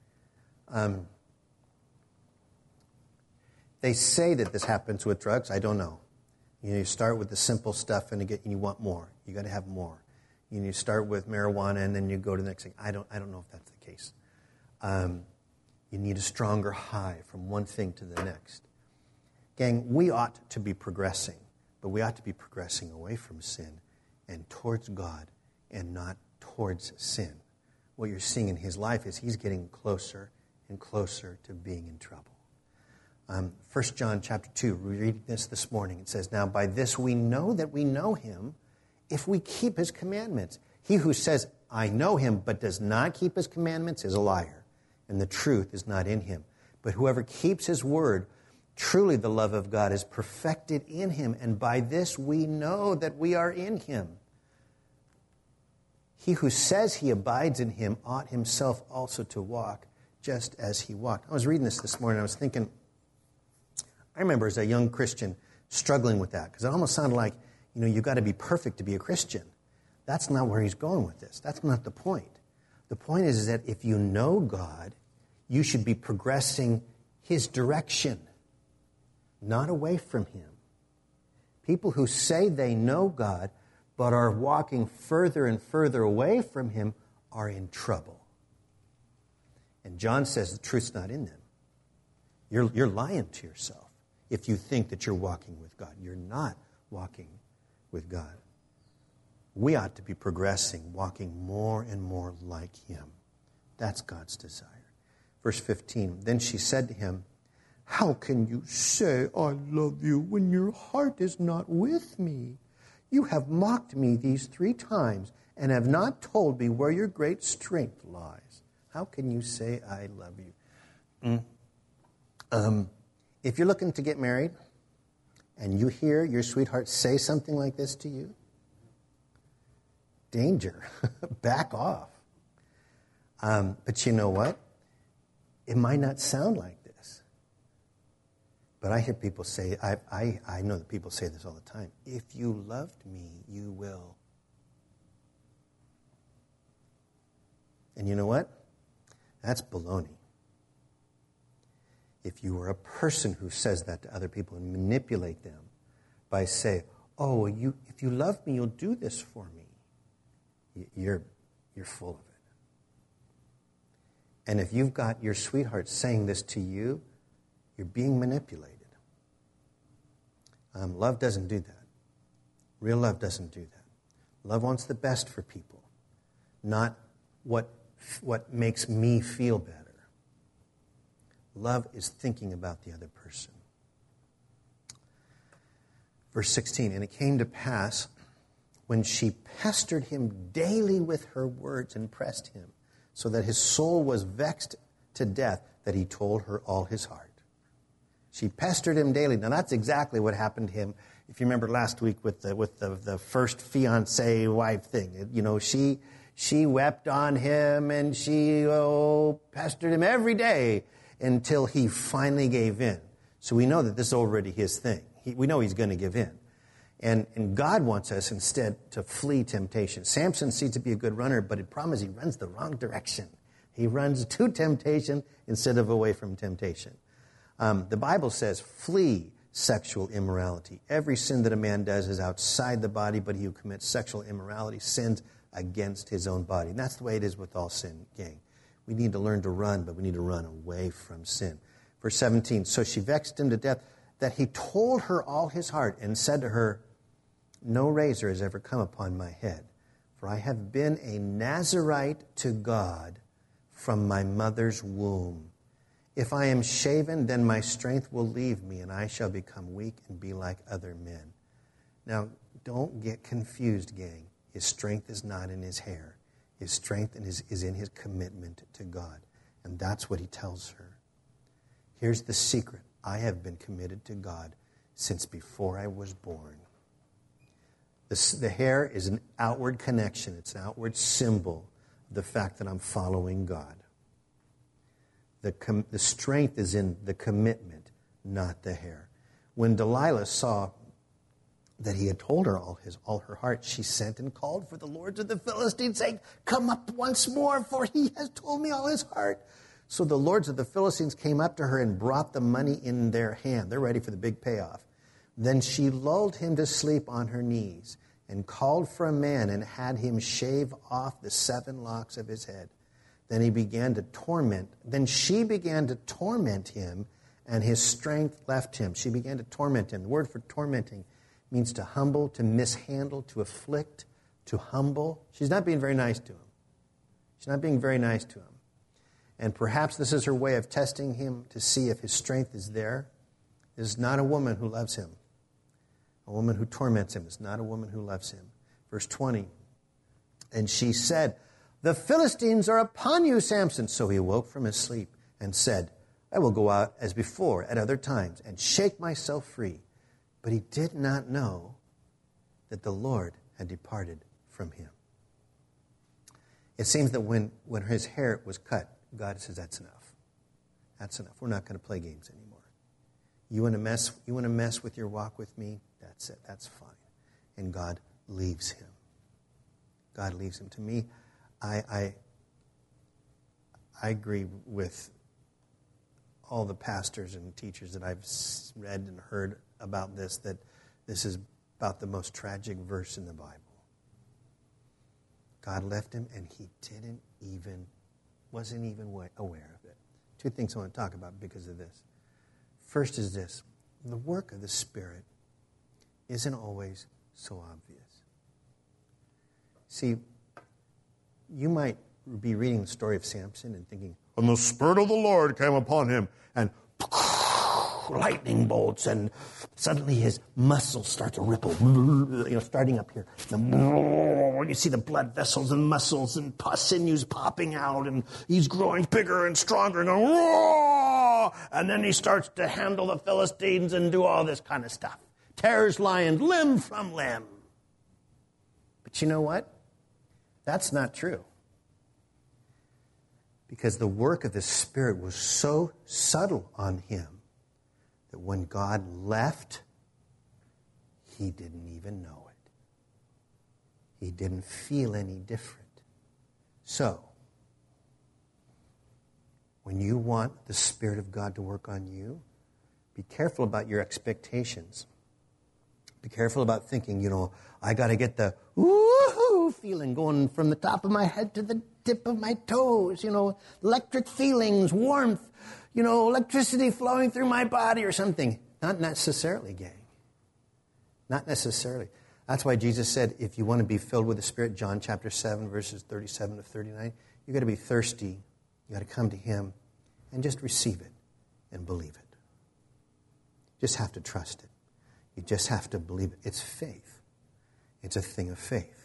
They say that this happens with drugs. I don't know. You start with the simple stuff and you want more. You got to have more. You start with marijuana and then you go to the next thing. I don't know if that's the case. You need a stronger high from one thing to the next. Gang, we ought to be progressing, but we ought to be progressing away from sin and towards God and not towards sin. What you're seeing in his life is he's getting closer and closer to being in trouble. 1 John chapter 2, we read this morning. It says, now by this we know that we know him if we keep his commandments. He who says, I know him, but does not keep his commandments is a liar, and the truth is not in him. But whoever keeps his word, truly the love of God is perfected in him, and by this we know that we are in him. He who says he abides in him ought himself also to walk just as he walked. I was reading this morning, I was thinking, I remember as a young Christian struggling with that, because it almost sounded like, you've got to be perfect to be a Christian. That's not where he's going with this. That's not the point. The point is that if you know God, you should be progressing his direction, not away from him. People who say they know God, but are walking further and further away from him are in trouble. And John says the truth's not in them. You're lying to yourself if you think that you're walking with God. You're not walking with God. We ought to be progressing, walking more and more like him. That's God's desire. Verse 15, then she said to him, how can you say I love you when your heart is not with me? You have mocked me these 3 times and have not told me where your great strength lies. How can you say I love you? If you're looking to get married and you hear your sweetheart say something like this to you, danger. Back off. But you know what? It might not sound like this. But I hear people say, I know that people say this all the time. If you loved me, you will. And you know what? That's baloney. If you are a person who says that to other people and manipulate them by saying, oh, if you love me, you'll do this for me. You're full of it. And if you've got your sweetheart saying this to you, you're being manipulated. Love doesn't do that. Real love doesn't do that. Love wants the best for people, not what makes me feel better. Love is thinking about the other person. Verse 16, and it came to pass when she pestered him daily with her words and pressed him, so that his soul was vexed to death, that he told her all his heart. She pestered him daily. Now that's exactly what happened to him. If you remember last week with the first fiancé wife thing, she wept on him and she pestered him every day until he finally gave in. So we know that this is already his thing. We know he's going to give in. And God wants us instead to flee temptation. Samson seems to be a good runner, but the problem is he runs the wrong direction. He runs to temptation instead of away from temptation. The Bible says, flee sexual immorality. Every sin that a man does is outside the body, but he who commits sexual immorality sins against his own body. And that's the way it is with all sin, gang. We need to learn to run, but we need to run away from sin. Verse 17, so she vexed him to death, that he told her all his heart and said to her, no razor has ever come upon my head, for I have been a Nazirite to God from my mother's womb. If I am shaven, then my strength will leave me, and I shall become weak and be like other men. Now, don't get confused, gang. His strength is not in his hair. His strength is in his commitment to God. And that's what he tells her. Here's the secret. I have been committed to God since before I was born. The hair is an outward connection. It's an outward symbol of the fact that I'm following God. The strength is in the commitment, not the hair. When Delilah saw that he had told her all her heart, she sent and called for the lords of the Philistines, saying, come up once more, for he has told me all his heart. So the lords of the Philistines came up to her and brought the money in their hand. They're ready for the big payoff. Then she lulled him to sleep on her knees and called for a man and had him shave off the 7 locks of his head. Then she began to torment him, and his strength left him. She began to torment him. The word for tormenting means to humble, to mishandle, to afflict, to humble. She's not being very nice to him. She's not being very nice to him. And perhaps this is her way of testing him to see if his strength is there. This is not a woman who loves him. A woman who torments him is not a woman who loves him. Verse 20, and she said, the Philistines are upon you, Samson. So he awoke from his sleep and said, I will go out as before at other times and shake myself free. But he did not know that the Lord had departed from him. It seems that when his hair was cut, God says, that's enough. That's enough. We're not going to play games anymore. You want to mess with your walk with me? That's it. That's fine. And God leaves him. God leaves him. To me, I agree with all the pastors and teachers that I've read and heard about this, that this is about the most tragic verse in the Bible. God left him and he wasn't even aware of it. 2 things I want to talk about because of this. First is this. The work of the Spirit isn't always so obvious. See, you might be reading the story of Samson and thinking, and the Spirit of the Lord came upon him, and lightning bolts, and suddenly his muscles start to ripple, starting up here. You see the blood vessels and muscles and sinews popping out, and he's growing bigger and stronger, and then he starts to handle the Philistines and do all this kind of stuff. Tears lions limb from limb. But you know what? That's not true. Because the work of the Spirit was so subtle on him that when God left, he didn't even know it. He didn't feel any different. So, when you want the Spirit of God to work on you, be careful about your expectations. Be careful about thinking, I got to get the woo-hoo feeling going from the top of my head to the tip of my toes, electric feelings, warmth, electricity flowing through my body or something. Not necessarily, gang. Not necessarily. That's why Jesus said, if you want to be filled with the Spirit, John chapter 7, verses 37 to 39, you've got to be thirsty. You've got to come to him and just receive it and believe it. You just have to trust it. You just have to believe it. It's faith. It's a thing of faith.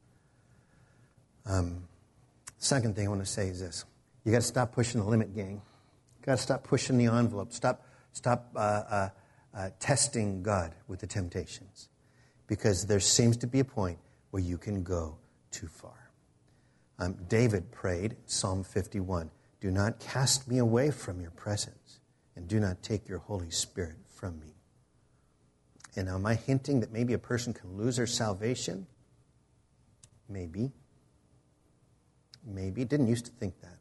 Second thing I want to say is this. You got to stop pushing the limit, gang. You got to stop pushing the envelope. Stop testing God with the temptations. Because there seems to be a point where you can go too far. David prayed, Psalm 51, do not cast me away from your presence, and do not take your Holy Spirit from me. And am I hinting that maybe a person can lose their salvation? Maybe. Maybe. Didn't used to think that.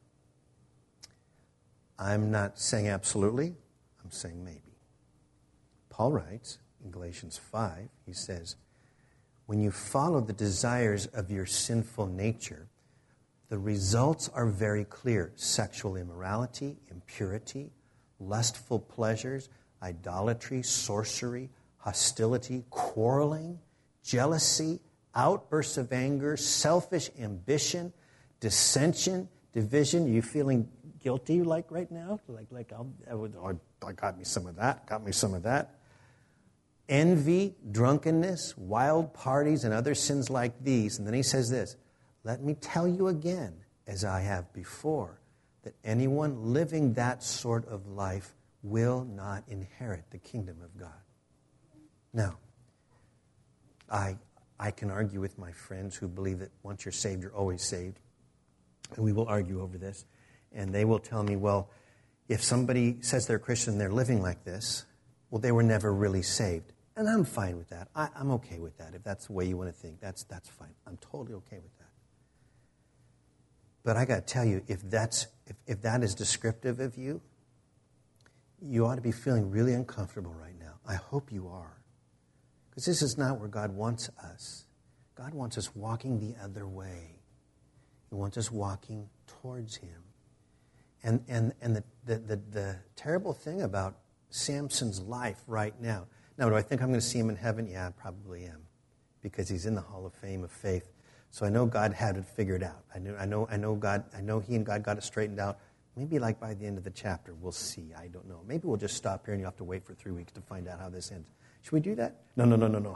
I'm not saying absolutely. I'm saying maybe. Paul writes in Galatians 5, he says, when you follow the desires of your sinful nature, the results are very clear. Sexual immorality, impurity, lustful pleasures, idolatry, sorcery, hostility, quarreling, jealousy, outbursts of anger, selfish ambition, dissension, division. Are you feeling guilty right now? Got me some of that. Envy, drunkenness, wild parties, and other sins like these. And then he says this, let me tell you again, as I have before, that anyone living that sort of life will not inherit the kingdom of God. Now, I can argue with my friends who believe that once you're saved, you're always saved. And we will argue over this. And they will tell me, well, if somebody says they're a Christian and they're living like this, well, they were never really saved. And I'm fine with that. I'm okay with that. If that's the way you want to think, that's fine. I'm totally okay with that. But I got to tell you, if that is descriptive of you, you ought to be feeling really uncomfortable right now. I hope you are. Because this is not where God wants us. God wants us walking the other way. He wants us walking towards him. And the terrible thing about Samson's life right now. Now, do I think I'm going to see him in heaven? Yeah, I probably am. Because he's in the Hall of Fame of faith. So I know God had it figured out. I know he and God got it straightened out. Maybe by the end of the chapter, we'll see. I don't know. Maybe we'll just stop here and you have to wait for 3 weeks to find out how this ends. Should we do that? No.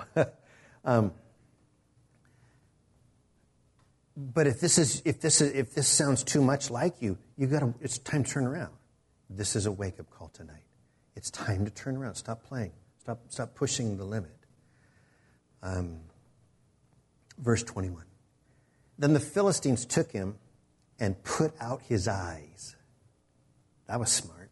But if this sounds too much like you, it's time to turn around. This is a wake-up call tonight. It's time to turn around. Stop playing. Stop pushing the limit. Verse 21. Then the Philistines took him and put out his eyes. That was smart.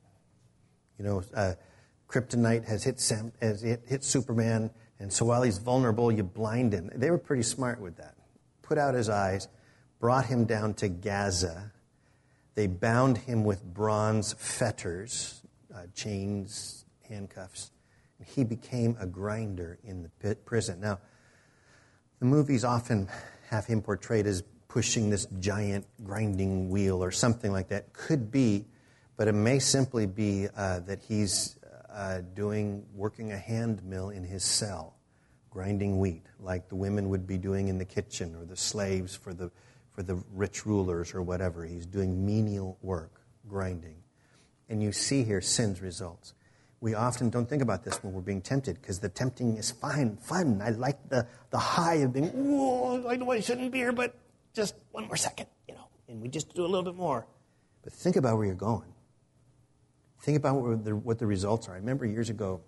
Kryptonite has hit Superman, and so while he's vulnerable, you blind him. They were pretty smart with that. Put out his eyes, brought him down to Gaza. They bound him with bronze fetters, chains, handcuffs. And he became a grinder in the prison. Now, the movies often have him portrayed as pushing this giant grinding wheel or something like that. Could be, but it may simply be that he's working a hand mill in his cell, grinding wheat, like the women would be doing in the kitchen, or the slaves for the rich rulers or whatever. He's doing menial work, grinding. And you see here sin's results. We often don't think about this when we're being tempted, because the tempting is fun. I like the high of being, whoa, I know I shouldn't be here, but just one more second, and we just do a little bit more. But think about where you're going. Think about what the results are. I remember years ago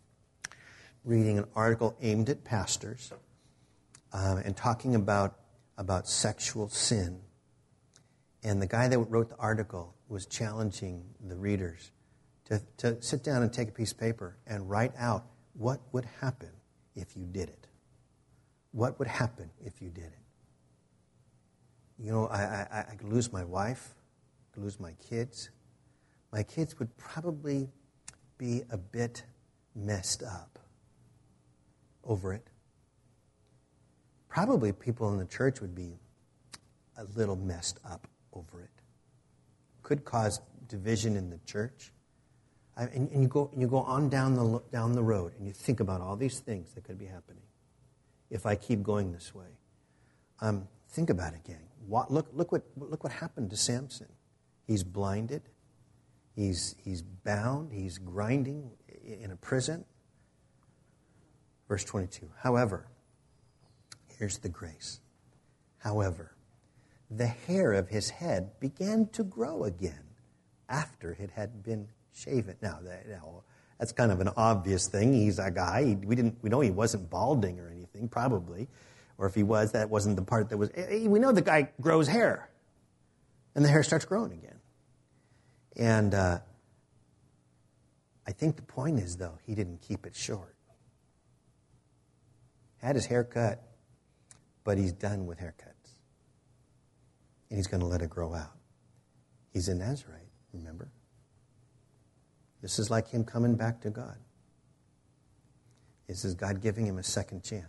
reading an article aimed at pastors and talking about about sexual sin. And the guy that wrote the article was challenging the readers to sit down and take a piece of paper and write out what would happen if you did it. What would happen if you did it? You know, I could lose my wife, I could lose my kids. My kids would probably be a bit messed up over it. Probably people in the church would be a little messed up over it. Could cause division in the church. And you go on down the road and you think about all these things that could be happening if I keep going this way. Think about it, gang. Look what happened to Samson. He's blinded. He's bound. He's grinding in a prison. Verse 22. However, here's the grace. However, the hair of his head began to grow again after it had been shaven. Now, that's kind of an obvious thing. He's a guy. We know he wasn't balding or anything, probably. Or if he was, that wasn't the part that was. We know the guy grows hair. And the hair starts growing again. And I think the point is, though, he didn't keep it short. Had his hair cut, but he's done with haircuts. And he's going to let it grow out. He's a Nazarite, remember? This is like him coming back to God. This is God giving him a second chance.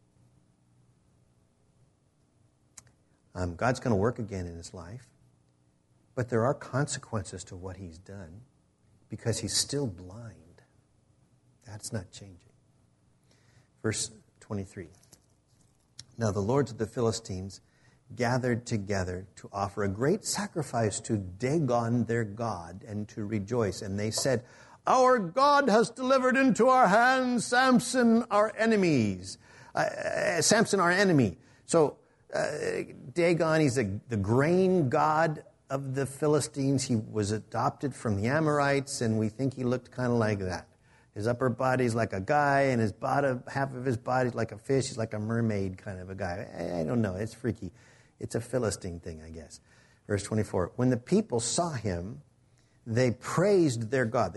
God's going to work again in his life, but there are consequences to what he's done because he's still blind. That's not changing. Verse 23. Now the lords of the Philistines gathered together to offer a great sacrifice to Dagon their god and to rejoice. And they said, "Our God has delivered into our hands Samson, our enemies." Samson, our enemy. So Dagon, he's the grain god of the Philistines. He was adopted from the Amorites, and we think he looked kind of like that. His upper body's like a guy, and his bottom half of his body's like a fish. He's like a mermaid kind of a guy. I don't know. It's freaky. It's a Philistine thing, I guess. Verse 24. When the people saw him, they praised their God.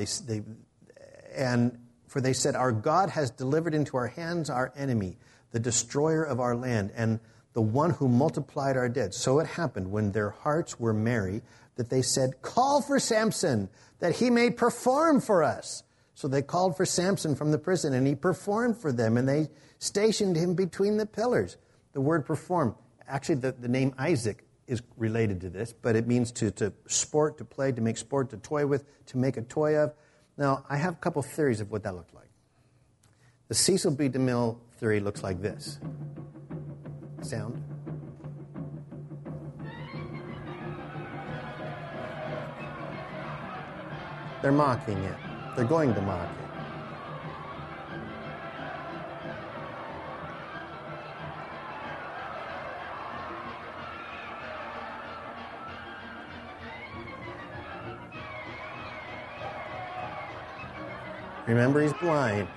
For they said, "Our God has delivered into our hands our enemy, the destroyer of our land, and the one who multiplied our dead." So it happened when their hearts were merry that they said, "Call for Samson, that he may perform for us." So they called for Samson from the prison, and he performed for them, and they stationed him between the pillars. The word perform, actually the name Isaac is related to this, but it means to sport, to play, to make sport, to toy with, to make a toy of. Now, I have a couple theories of what that looked like. The Cecil B. DeMille theory looks like this. Sound? They're mocking it. They're going to mock it. Remember, he's blind.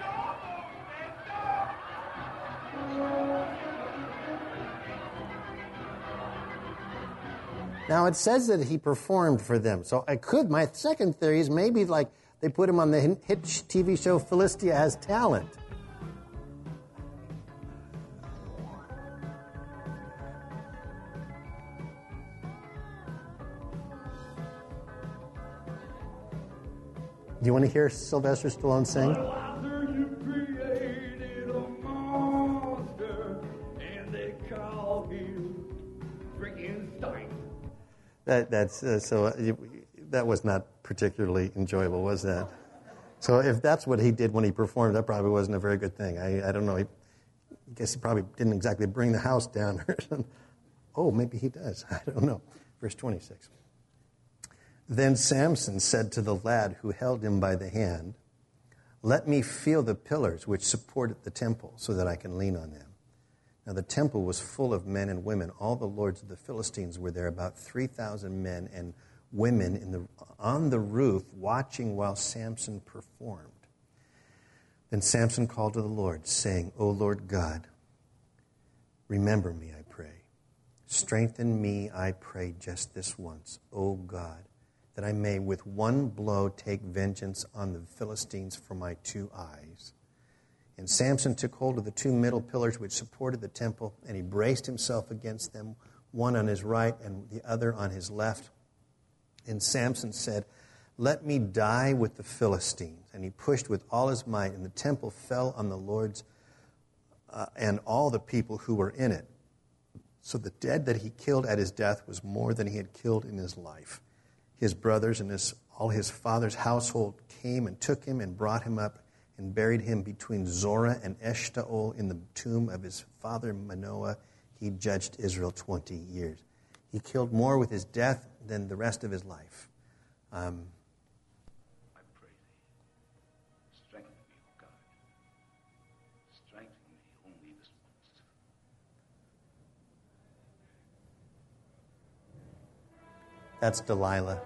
Now, it says that he performed for them. So my second theory is maybe like they put him on the hit TV show Philistia Has Talent. Do you want to hear Sylvester Stallone sing? You created a monster, and they call him Frankenstein. That was not particularly enjoyable, was that? So if that's what he did when he performed, that probably wasn't a very good thing. I don't know. I guess he probably didn't exactly bring the house down. Oh, maybe he does. I don't know. Verse 26. Then Samson said to the lad who held him by the hand, "Let me feel the pillars which supported the temple so that I can lean on them." Now the temple was full of men and women. All the lords of the Philistines were there, about 3,000 men and women on the roof watching while Samson performed. Then Samson called to the Lord, saying, "O Lord God, remember me, I pray, Strengthen me, I pray, just this once, O God, that I may with one blow take vengeance on the Philistines for my 2 eyes. And Samson took hold of the 2 middle pillars which supported the temple, and he braced himself against them, one on his right and the other on his left. And Samson said, "Let me die with the Philistines." And he pushed with all his might, and the temple fell on the Lord's and all the people who were in it. So the dead that he killed at his death was more than he had killed in his life. His brothers and all his father's household came and took him and brought him up and buried him between Zorah and Eshtaol in the tomb of his father Manoah. He judged Israel 20 years. He killed more with his death than the rest of his life. I pray thee, strengthen me, O God. Strengthen me only this once. That's Delilah.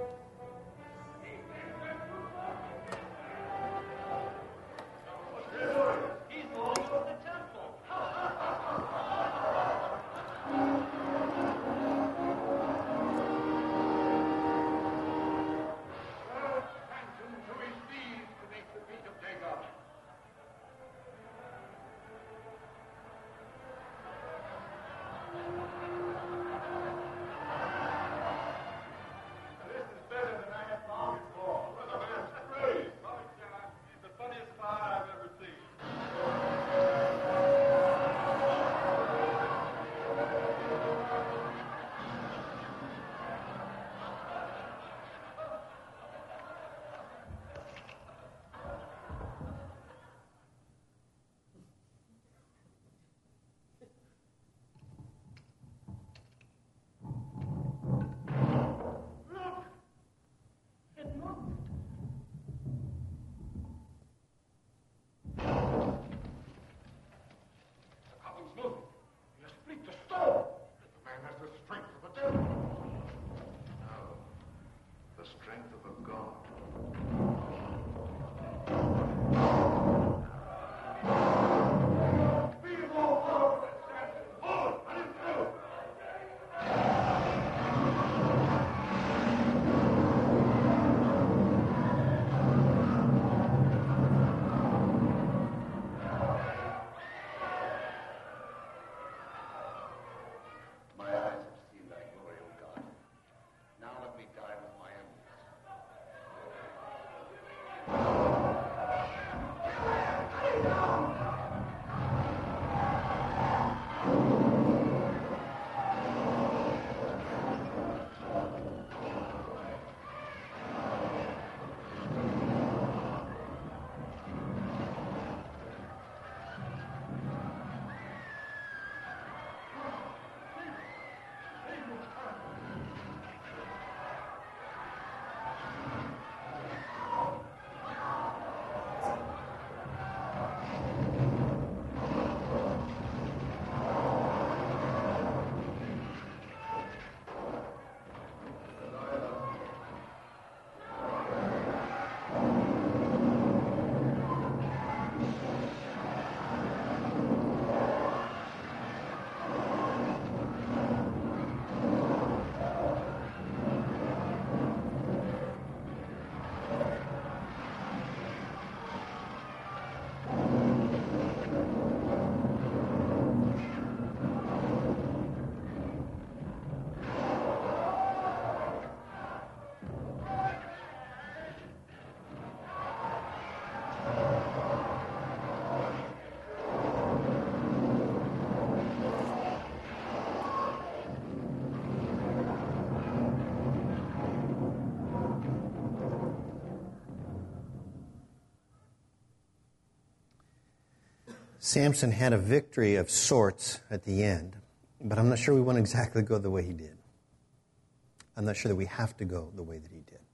Samson had a victory of sorts at the end, but I'm not sure we want to exactly go the way he did. I'm not sure that we have to go the way that he did.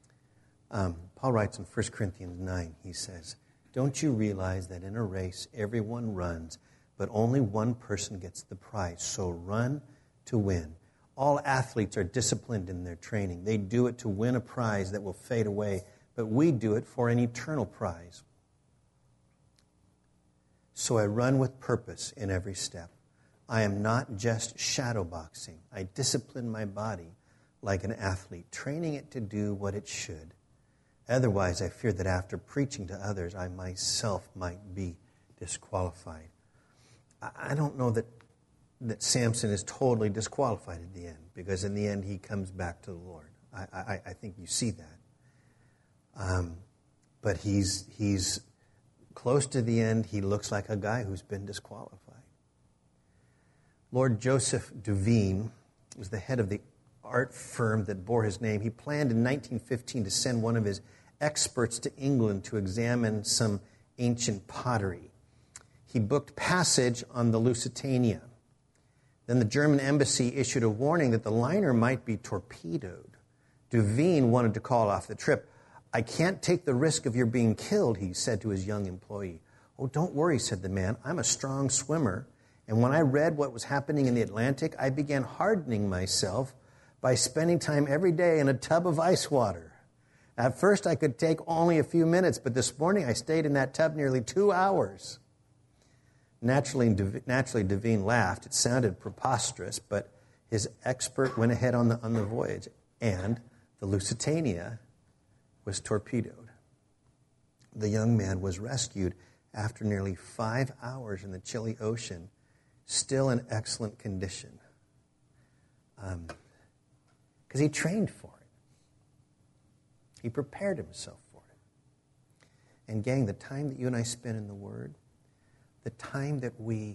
Paul writes in 1 Corinthians 9, he says, "Don't you realize that in a race everyone runs, but only one person gets the prize? So run to win." All athletes are disciplined in their training. They do it to win a prize that will fade away, but we do it for an eternal prize. So I run with purpose in every step. I am not just shadow boxing. I discipline my body like an athlete, training it to do what it should. Otherwise, I fear that after preaching to others, I myself might be disqualified. I don't know that Samson is totally disqualified at the end, because in the end he comes back to the Lord. I think you see that. But he's close to the end. He looks like a guy who's been disqualified. Lord Joseph Duveen was the head of the art firm that bore his name. He planned in 1915 to send one of his experts to England to examine some ancient pottery. He booked passage on the Lusitania. Then the German embassy issued a warning that the liner might be torpedoed. Duveen wanted to call off the trip. I can't take the risk of your being killed, he said to his young employee. Oh, don't worry, said the man. I'm a strong swimmer. And when I read what was happening in the Atlantic, I began hardening myself by spending time every day in a tub of ice water. At first, I could take only a few minutes, but this morning I stayed in that tub nearly 2 hours. Naturally, Duveen laughed. It sounded preposterous, but his expert went ahead on the voyage, and the Lusitania was torpedoed. The young man was rescued after nearly 5 hours in the chilly ocean, still in excellent condition, because he trained for it. He prepared himself for it. And gang, the time that you and I spend in the Word, the time that we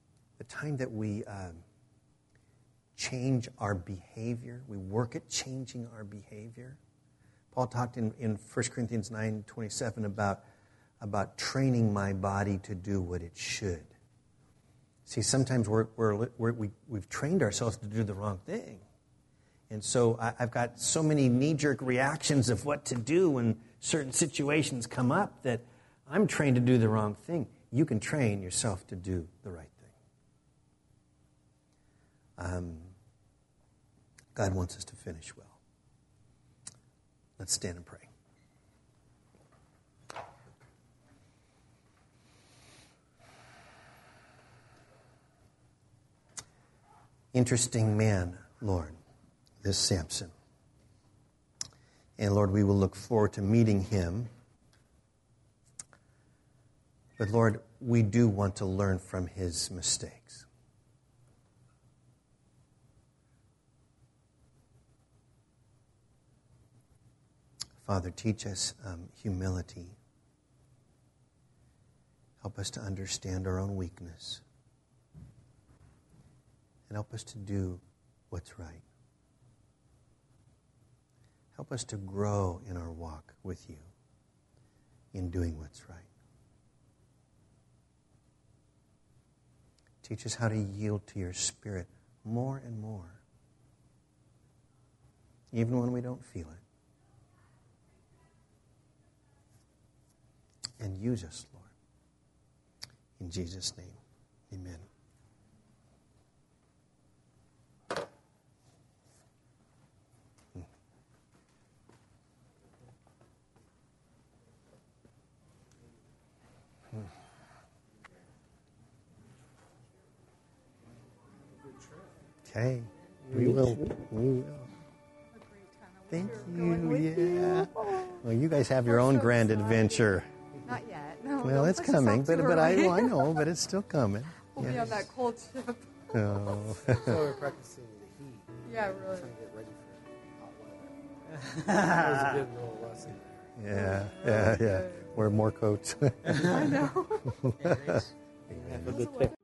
change our behavior, we work at changing our behavior. Paul talked in 1 Corinthians 9:27 about training my body to do what it should. See, sometimes we've trained ourselves to do the wrong thing. And so I've got so many knee-jerk reactions of what to do when certain situations come up that I'm trained to do the wrong thing. You can train yourself to do the right thing. God wants us to finish well. Let's stand and pray. Interesting man, Lord, this Samson. And Lord, we will look forward to meeting him. But Lord, we do want to learn from his mistakes. Father, teach us humility. Help us to understand our own weakness. And help us to do what's right. Help us to grow in our walk with you in doing what's right. Teach us how to yield to your Spirit more and more, even when we don't feel it. And use us, Lord. In Jesus' name, amen. Okay, we will. Thank you. Yeah. Well, you guys have your own grand adventure. Not yet. No, well, it's coming, but I know, but it's still coming. We'll be on that cold ship. Oh. So we're practicing the heat. Yeah, really. Trying to get ready for hot weather. That was a good little lesson there. Yeah. Wear more coats. I know. Have a good day.